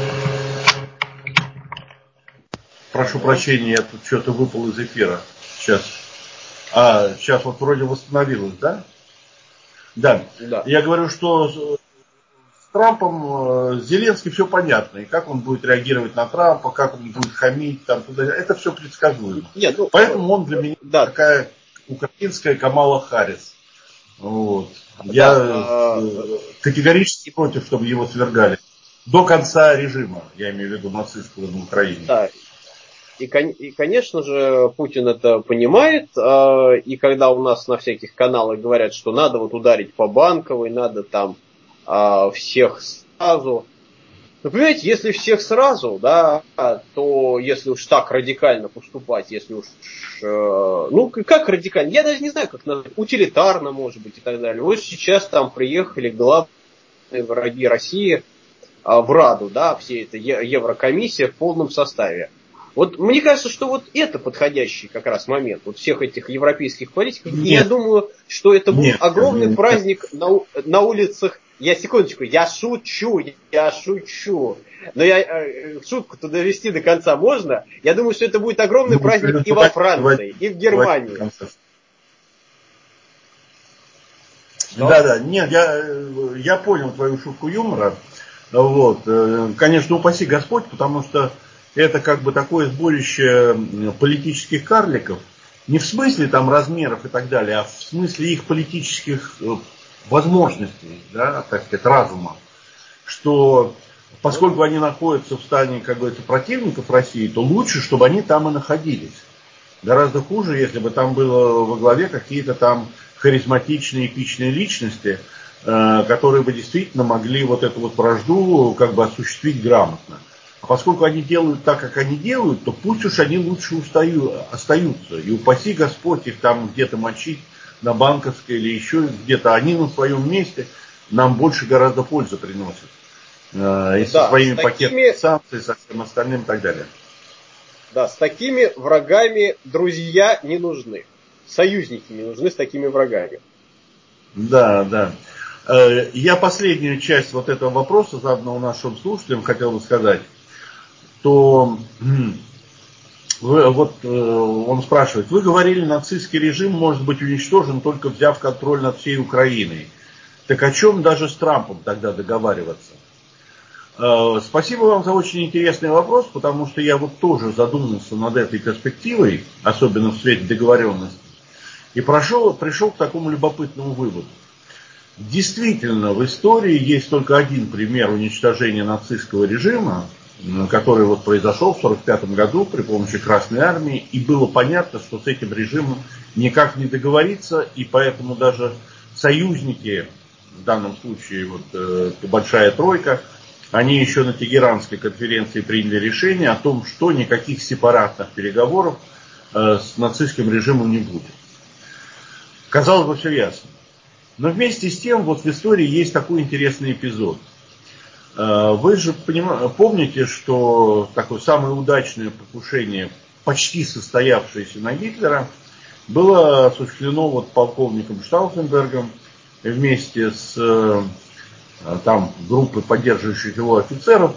Прошу прощения, я тут что-то выпал из эфира. Сейчас вот вроде восстановилось, да? Да. Я говорю, что с Трампом, с Зеленским все понятно. И как он будет реагировать на Трампа, как он будет хамить, там, туда. Это все предсказуемо. Поэтому он для меня такая украинская Камала Харрис. Вот. Я категорически против, чтобы его свергали. До конца режима, я имею в виду нацистского на Украине. Да. И, конечно же, Путин это понимает, и когда у нас на всяких каналах говорят, что надо вот ударить по Банковой, надо там всех сразу. Ну, понимаете, если всех сразу, да, то если уж так радикально поступать, если уж, ну, как радикально, я даже не знаю, как назвать, утилитарно, может быть, и так далее. Вот сейчас там приехали главные враги России в Раду, да, все это Еврокомиссия в полном составе. Вот мне кажется, что вот это подходящий как раз момент вот всех этих европейских политиков. И я думаю, что это будет огромный праздник на улицах. Секундочку, я шучу. Но шутку-то довести до конца можно. Я думаю, что это будет огромный праздник и во Франции, и в Германии. Да, нет, я понял твою шутку юмора. Вот. Конечно, упаси Господь, потому что это как бы такое сборище политических карликов. Не в смысле там размеров и так далее, а в смысле их политических возможностей, да, так сказать, разума. Что поскольку они находятся в стане, как говорится, противников России, то лучше, чтобы они там и находились. Гораздо хуже, если бы там было во главе какие-то там харизматичные, эпичные личности, которые бы действительно могли вот эту вот вражду как бы осуществить грамотно. А поскольку они делают так, как они делают, то пусть уж они лучше остаются. И упаси Господь их там где-то мочить на Банковской или еще где-то. Они на своем месте нам больше гораздо пользы приносят. И со своими пакетами санкций, со всем остальным и так далее. Да, с такими врагами друзья не нужны. Союзники не нужны с такими врагами. Да. Я последнюю часть вот этого вопроса, заданного нашим слушателям, хотел бы сказать. То он спрашивает, вы говорили, нацистский режим может быть уничтожен, только взяв контроль над всей Украиной. Так о чем даже с Трампом тогда договариваться? Спасибо вам за очень интересный вопрос, потому что я вот тоже задумался над этой перспективой, особенно в свете договоренности, и пришел к такому любопытному выводу. Действительно, в истории есть только один пример уничтожения нацистского режима, который вот произошел в 1945 году при помощи Красной Армии, и было понятно, что с этим режимом никак не договориться, и поэтому даже союзники, в данном случае вот, Большая Тройка, они еще на Тегеранской конференции приняли решение о том, что никаких сепаратных переговоров с нацистским режимом не будет. Казалось бы, все ясно. Но вместе с тем, вот в истории есть такой интересный эпизод. Вы же помните, что такое самое удачное покушение, почти состоявшееся на Гитлера, было осуществлено вот полковником Штауфенбергом вместе с там, группой поддерживающих его офицеров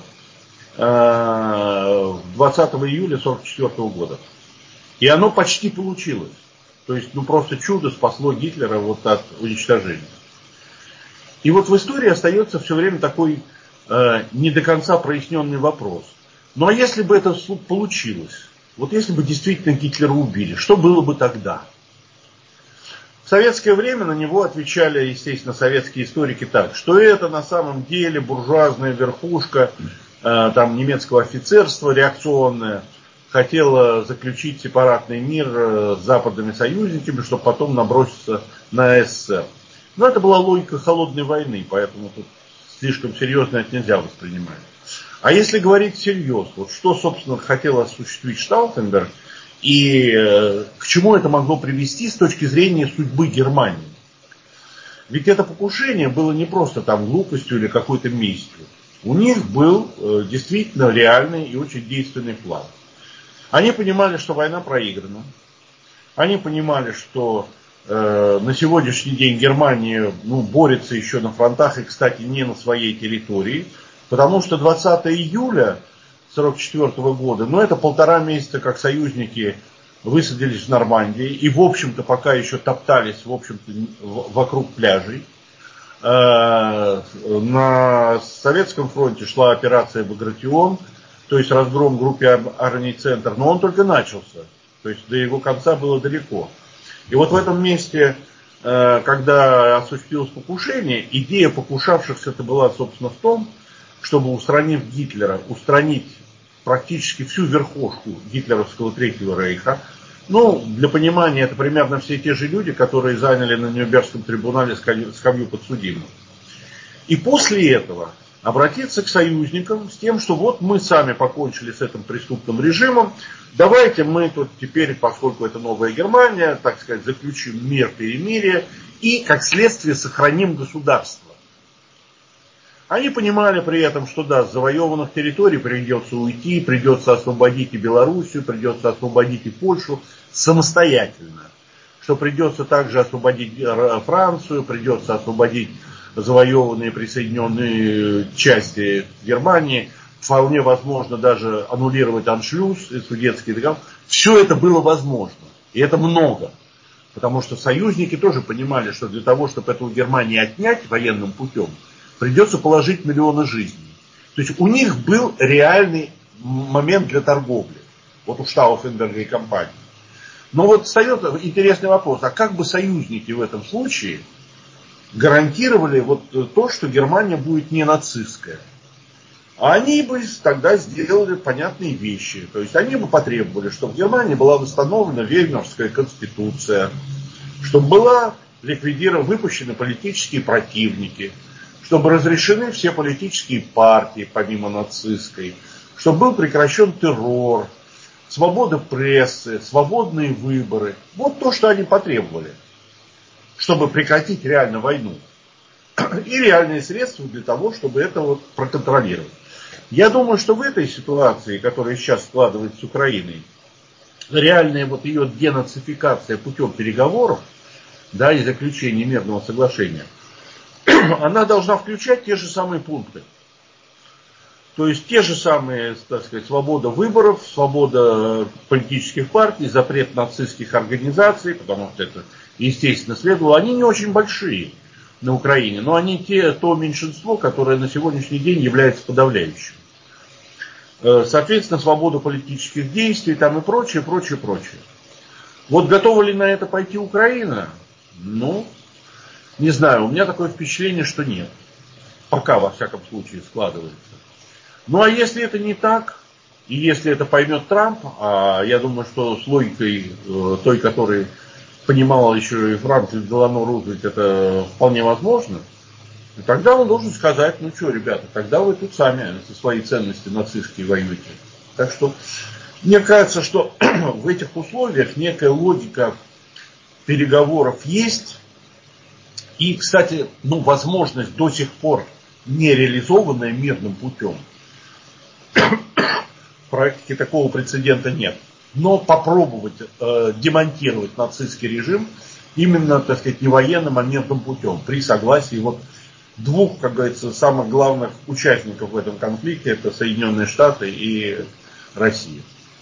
20 июля 1944 года. И оно почти получилось. То есть, просто чудо спасло Гитлера вот от уничтожения. И вот в истории остается все время такой не до конца проясненный вопрос. Ну а если бы это получилось? Вот если бы действительно Гитлера убили, что было бы тогда? В советское время на него отвечали, естественно, советские историки так, что это на самом деле буржуазная верхушка там, немецкого офицерства реакционное, хотела заключить сепаратный мир с западными союзниками, чтобы потом наброситься на СССР. Но это была логика холодной войны, поэтому тут слишком серьезно это нельзя воспринимать. А если говорить всерьез, вот что, собственно, хотел осуществить Штауфенберг, И к чему это могло привести с точки зрения судьбы Германии? Ведь это покушение было не просто там глупостью или какой-то местью. У них был действительно реальный и очень действенный план. Они понимали, что война проиграна. Они понимали, что на сегодняшний день Германия борется еще на фронтах и, кстати, не на своей территории. Потому что 20 июля 1944 года, это 1,5 месяца, как союзники высадились в Нормандии и, в общем-то, пока еще топтались, вокруг пляжей. На Советском фронте шла операция «Багратион», то есть разгром группы армий «Центр», но он только начался, то есть до его конца было далеко. И вот в этом месте, когда осуществилось покушение, идея покушавшихся-то была, собственно, в том, чтобы, устранив Гитлера, устранить практически всю верхушку гитлеровского Третьего Рейха. Для понимания, это примерно все те же люди, которые заняли на Нюрнбергском трибунале скамью подсудимых. И после этого обратиться к союзникам с тем, что вот мы сами покончили с этим преступным режимом, давайте мы тут теперь, поскольку это новая Германия, так сказать, заключим мир, перемирие и, как следствие, сохраним государство. Они понимали при этом, что да, с завоеванных территорий придется уйти, придется освободить и Белоруссию, придется освободить и Польшу самостоятельно. Что придется также освободить Францию, придется освободить завоеванные присоединенные части Германии, вполне возможно даже аннулировать аншлюз и Судетский договор. Все это было возможно, и это много. Потому что союзники тоже понимали, что для того, чтобы эту Германию отнять военным путем, придется положить миллионы жизней. То есть у них был реальный момент для торговли. Вот у Штауфенберга и компании. Но вот встает интересный вопрос. А как бы союзники в этом случае гарантировали то, что Германия будет не нацистская? А они бы тогда сделали понятные вещи. То есть они бы потребовали, чтобы в Германии была восстановлена Веймарская конституция, чтобы была выпущены политические противники, чтобы разрешены все политические партии, помимо нацистской, чтобы был прекращен террор, свобода прессы, свободные выборы. Вот то, что они потребовали, чтобы прекратить реально войну. И реальные средства для того, чтобы это проконтролировать. Я думаю, что в этой ситуации, которая сейчас складывается с Украиной, реальная ее денацификация путем переговоров, и заключения мирного соглашения, она должна включать те же самые пункты. То есть те же самые, так сказать, свобода выборов, свобода политических партий, запрет нацистских организаций, потому что это, естественно, следовало. Они не очень большие на Украине, но они то меньшинство, которое на сегодняшний день является подавляющим. Соответственно, свобода политических действий и прочее, прочее, прочее. Вот готова ли на это пойти Украина? Не знаю, у меня такое впечатление, что нет. Пока, во всяком случае, складывается. А если это не так, и если это поймет Трамп, а я думаю, что с логикой той, которой понимал еще и Франклин Делано Рузвельт, это вполне возможно, тогда он должен сказать, ребята, тогда вы тут сами со своей ценностью нацистские воюете. Так что, мне кажется, что в этих условиях некая логика переговоров есть. И, кстати, возможность до сих пор не реализованная мирным путем. В практике такого прецедента нет. Но попробовать демонтировать нацистский режим именно, так сказать, не военным, а мирным путем. При согласии двух, как говорится, самых главных участников в этом конфликте, это Соединенные Штаты и Россия.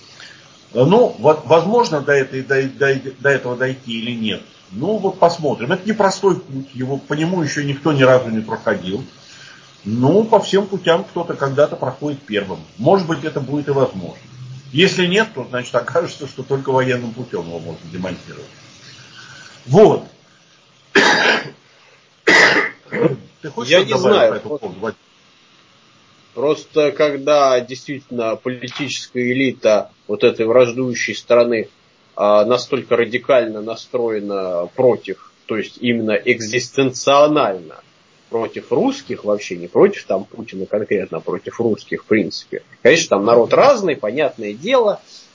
Возможно до этого дойти или нет. Посмотрим. Это непростой путь, по нему еще никто ни разу не проходил. По всем путям кто-то когда-то проходит первым. Может быть, это будет и возможно. Если нет, то, значит, окажется, что только военным путем его можно демонтировать. Вот. Ты хочешь Я не знаю. По этому поводу? Просто когда действительно политическая элита этой враждующей стороны настолько радикально настроена против, то есть именно экзистенционально против русских, вообще не против Путина конкретно, а против русских в принципе. Конечно, народ разный, понятное дело.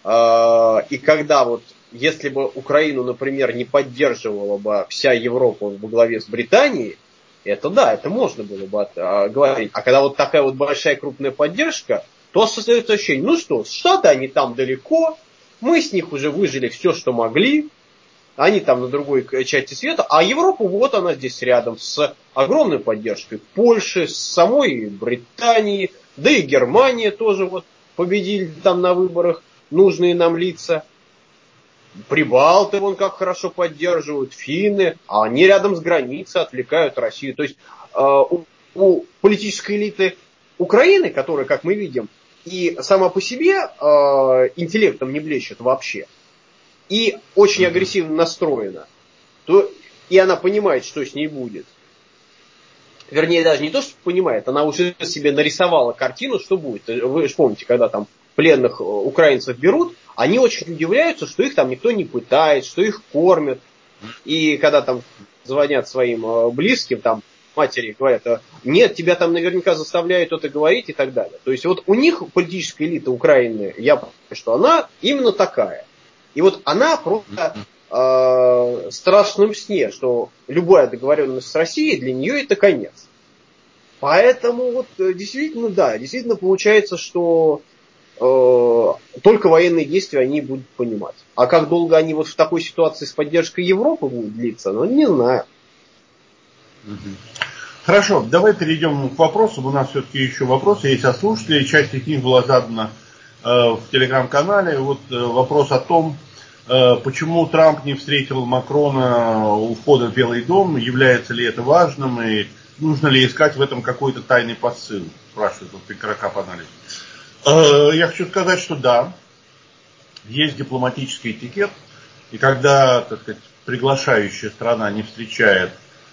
И когда вот, если бы Украину, например, не поддерживала бы вся Европа во главе с Британией, это да, это можно было бы говорить. А когда вот такая вот большая крупная поддержка, то создается ощущение, ну что, Штаты, они там далеко, мы с них уже выжили все, что могли, они там на другой части света, а Европа, вот она здесь рядом, с огромной поддержкой Польши, с самой Британии, да и Германия тоже вот победили там на выборах нужные нам лица. Прибалты вон как хорошо поддерживают, финны, а они рядом с границей отвлекают Россию. То есть у политической элиты Украины, которая, как мы видим, и сама по себе интеллектом не блещет вообще, и очень агрессивно настроена, то и она понимает, что с ней будет. Вернее, даже не то, что понимает, она уже себе нарисовала картину, что будет. Вы же помните, когда там пленных украинцев берут, они очень удивляются, что их там никто не пытает, что их кормят. И когда там звонят своим близким, там матери говорят, нет, тебя там наверняка заставляют это говорить и так далее. То есть вот у них политическая элита Украины, я понимаю, что она именно такая. И вот она просто в страшном сне, что любая договоренность с Россией для нее это конец. Поэтому вот действительно, да, действительно получается, что только военные действия они будут понимать. А как долго они вот в такой ситуации с поддержкой Европы будут длиться, ну не знаю. Хорошо, давай перейдем к вопросам. У нас все-таки еще вопросы есть от слушателей. Часть из них была задана в телеграм-канале. Вот вопрос о том, почему Трамп не встретил Макрона у входа в Белый дом, является ли это важным и нужно ли искать в этом какой-то тайный посыл, спрашивает вот игрока по анализу. Я хочу сказать, что да, есть дипломатический этикет, и когда, так сказать, приглашающая страна не встречает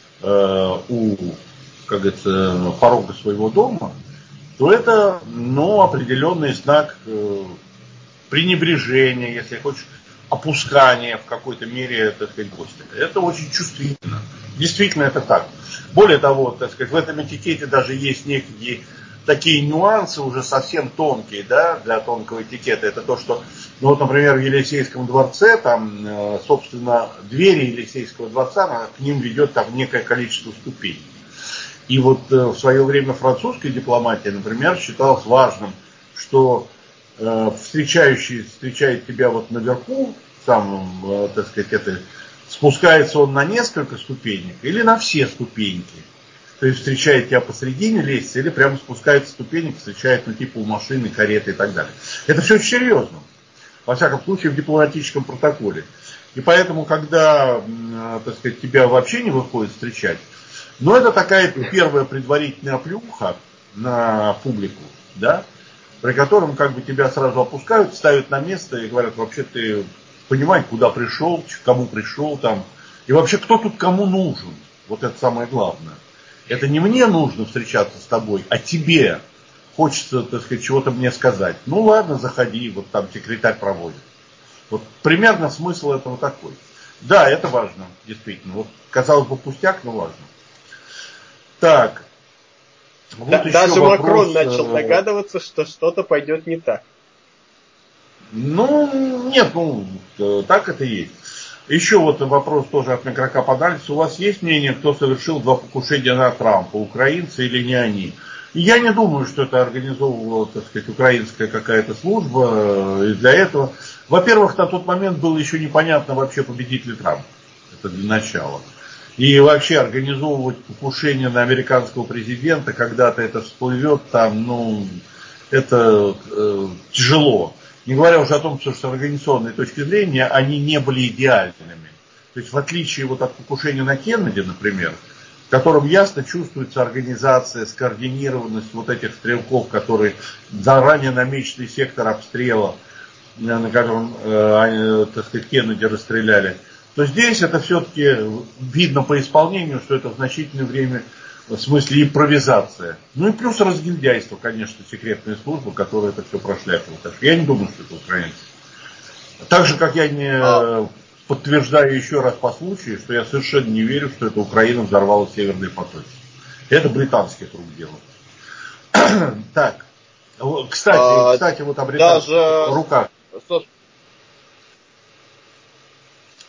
у, как говорится, порога своего дома, то это, определенный знак пренебрежения, если хочешь, опускания в какой-то мере, так сказать, гостя. Это очень чувствительно. Действительно это так. Более того, так сказать, в этом этикете даже есть некие такие нюансы уже совсем тонкие, да, для тонкого этикета. Это то, что, например, в Елисейском дворце, там, собственно, двери Елисейского дворца, к ним ведет там некое количество ступеней. И вот в свое время французская дипломатия, например, считалась важным, что встречающий встречает тебя вот наверху, самым, так сказать, спускается он на несколько ступенек или на все ступеньки. То есть встречает тебя посредине лестницы или прямо спускается ступенек, встречает, типа у машины, кареты и так далее. Это все очень серьезно. Во всяком случае, в дипломатическом протоколе. И поэтому, когда, так сказать, тебя вообще не выходит встречать, это такая первая предварительная плюха на публику, да, при котором как бы тебя сразу опускают, ставят на место и говорят, вообще ты понимаешь, куда пришел, к кому пришел там, и вообще кто тут кому нужен. Вот это самое главное. Это не мне нужно встречаться с тобой, а тебе хочется, так сказать, чего-то мне сказать. Ну ладно, заходи, вот там секретарь проводит. Вот примерно смысл этого такой. Да, это важно, действительно. Вот казалось бы пустяк, но важно. Так. Вот даже вопрос, Макрон начал догадываться, что что-то пойдет не так. Нет, так это и есть. Еще вот вопрос тоже от игрока по анализу. У вас есть мнение, кто совершил 2 покушения на Трампа, украинцы или не они? Я не думаю, что это организовывала, так сказать, украинская какая-то служба из-за этого. Во-первых, на тот момент было еще непонятно вообще, победит ли Трамп. Это для начала. И вообще организовывать покушение на американского президента, когда-то это всплывет там, это тяжело. Не говоря уже о том, что с организационной точки зрения они не были идеальными. То есть в отличие вот от покушения на Кеннеди, например, в котором ясно чувствуется организация, скоординированность вот этих стрелков, которые заранее намеченный сектор обстрела, на котором, так сказать, Кеннеди расстреляли, то здесь это все-таки видно по исполнению, что это в значительное время, в смысле импровизация. И плюс разгильдяйство, конечно, секретная служба, которая это все прошляпила. Так что я не думаю, что это украинцы. Так же, как я не подтверждаю еще раз по случаю, что я совершенно не верю, что это Украина взорвала Северный поток. Это британских рук дело. Так. Кстати, вот о британских руках.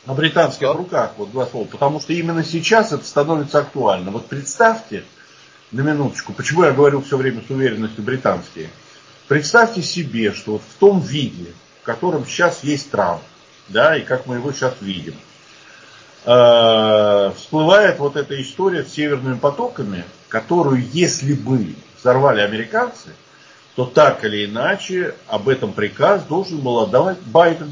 на британских руках, вот два слова, потому что именно сейчас это становится актуально. Вот представьте, на минуточку, почему я говорю все время с уверенностью британские, представьте себе, что вот в том виде, в котором сейчас есть Трамп, да, и как мы его сейчас видим, всплывает вот эта история с северными потоками, которую, если бы взорвали американцы, то так или иначе об этом приказ должен был отдавать Байден.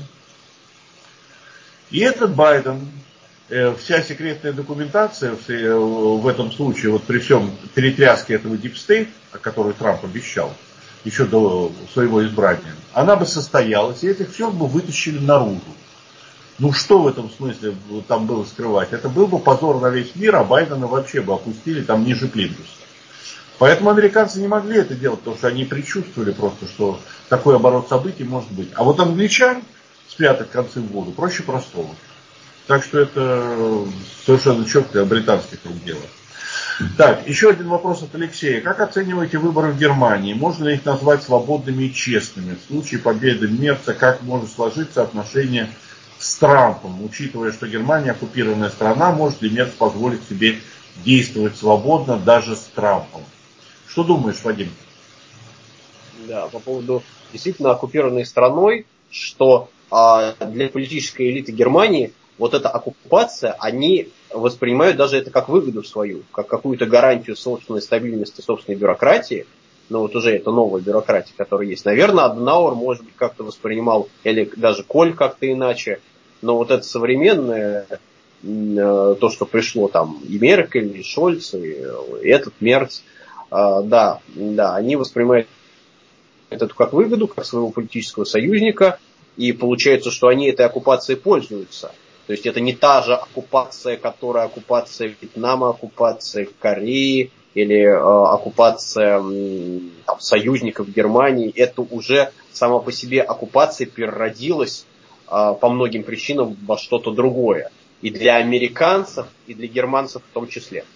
И этот Байден, вся секретная документация в этом случае, вот при всем перетряске этого дипстейт, о которой Трамп обещал еще до своего избрания, она бы состоялась, и этих все бы вытащили наружу. Ну что в этом смысле там было скрывать? Это был бы позор на весь мир, а Байдена вообще бы опустили там ниже плинтуса. Поэтому американцы не могли это делать, потому что они предчувствовали просто, что такой оборот событий может быть. А вот англичан спрятать концы в воду проще простого. Так что это совершенно четкое британских рук дело. Так, еще один вопрос от Алексея. Как оцениваете выборы в Германии? Можно ли их назвать свободными и честными? В случае победы Мерца, как может сложиться отношение с Трампом, учитывая, что Германия оккупированная страна, может ли Мерц позволить себе действовать свободно даже с Трампом? Что думаешь, Вадим? Да, по поводу действительно оккупированной страной, что для политической элиты Германии вот эта оккупация, они воспринимают даже это как выгоду свою, как какую-то гарантию собственной стабильности, собственной бюрократии. Но вот уже это новая бюрократия, которая есть. Наверное, Аденауэр, может быть, как-то воспринимал, или даже Коль как-то иначе. Но вот это современное, то, что пришло там и Меркель, и Шольц, и этот Мерц, да, они воспринимают это как выгоду, как своего политического союзника, и получается, что они этой оккупацией пользуются. То есть это не та же оккупация, которая оккупация Вьетнама, оккупация Кореи или оккупация там, союзников Германии. Это уже сама по себе оккупация переродилась по многим причинам во что-то другое. И для американцев, и для германцев в том числе.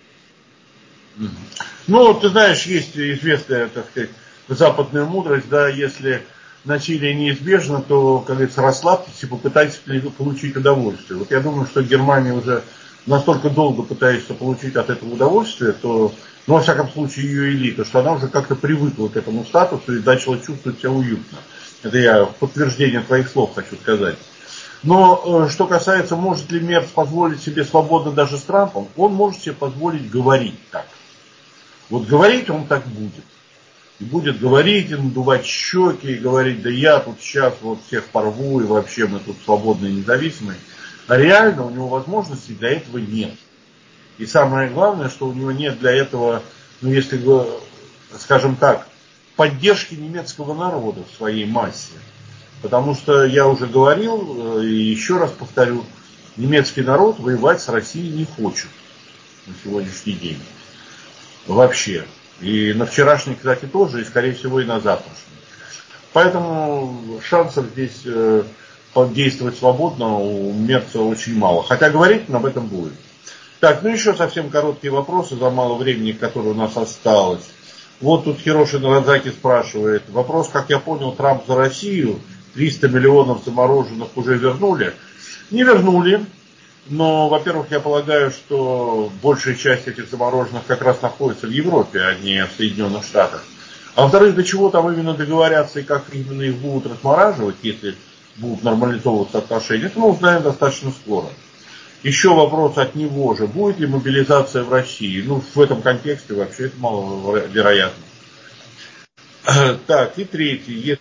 Ну, ты знаешь, есть известная, так сказать, западная мудрость, да, если насилие неизбежно, то, как говорится, расслабьтесь и попытайтесь получить удовольствие. Вот я думаю, что Германия уже настолько долго пытается получить от этого удовольствие, то, ну, во всяком случае, ее элита, что она уже как-то привыкла к этому статусу и начала чувствовать себя уютно. Это я в подтверждение твоих слов хочу сказать. Но что касается, может ли Мерц позволить себе свободно даже с Трампом, он может себе позволить говорить так. Вот говорить он так будет. И будет говорить, и надувать щеки, и говорить, да я тут сейчас вот всех порву, и вообще мы тут свободные и независимые. А реально у него возможностей для этого нет. И самое главное, что у него нет для этого, ну если, скажем так, поддержки немецкого народа в своей массе. Потому что я уже говорил, и еще раз повторю, немецкий народ воевать с Россией не хочет на сегодняшний день. Вообще. И на вчерашний, кстати, тоже, и, скорее всего, и на завтрашний. Поэтому шансов здесь действовать свободно у Мерца очень мало. Хотя говорить он об этом будет. Так, ну еще совсем короткие вопросы за мало времени, которое у нас осталось. Вот тут Хироши Нарадзаки спрашивает. Вопрос, как я понял, Трамп за Россию. 300 миллионов замороженных уже вернули. Не вернули. Но, во-первых, я полагаю, что большая часть этих замороженных как раз находится в Европе, а не в Соединенных Штатах. А во-вторых, до чего там именно договорятся и как именно их будут размораживать, если будут нормализовываться отношения, это мы узнаем достаточно скоро. Еще вопрос от него же, будет ли мобилизация в России? Ну, в этом контексте вообще это маловероятно. Так, и третий.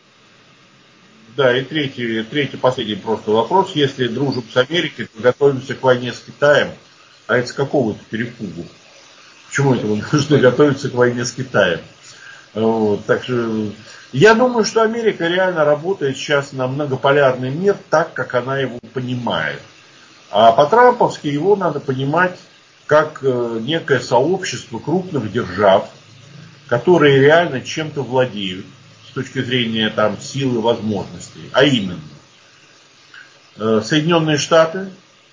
Да, и третий, последний просто вопрос. Если дружим с Америкой, то готовимся к войне с Китаем. А это с какого-то перепугу? Почему это мы должны готовиться к войне с Китаем? Вот, так что я думаю, что Америка реально работает сейчас на многополярный мир так, как она его понимает. А по-трамповски его надо понимать как некое сообщество крупных держав, которые реально чем-то владеют с точки зрения там, силы и возможностей. А именно Соединенные Штаты,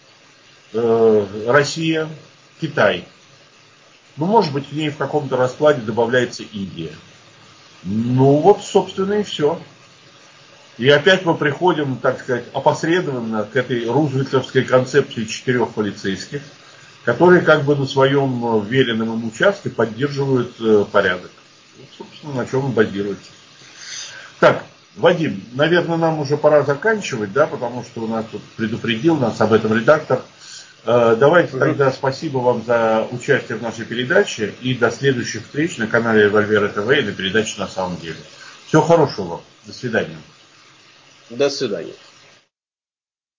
Россия, Китай. Ну, может быть, в ней в каком-то раскладе добавляется Индия. Ну, вот, собственно, и все. И опять мы приходим, так сказать, опосредованно к этой рузвельтовской концепции 4 полицейских, которые как бы на своем веренном им участке поддерживают порядок. Вот, собственно, на чем он базируется. Так, Вадим, наверное, нам уже пора заканчивать, да, потому что у нас тут предупредил нас об этом редактор. Давайте тогда спасибо вам за участие в нашей передаче и до следующих встреч на канале Револьвера ТВ и на передаче «На самом деле». Всего хорошего вам. До свидания. До свидания.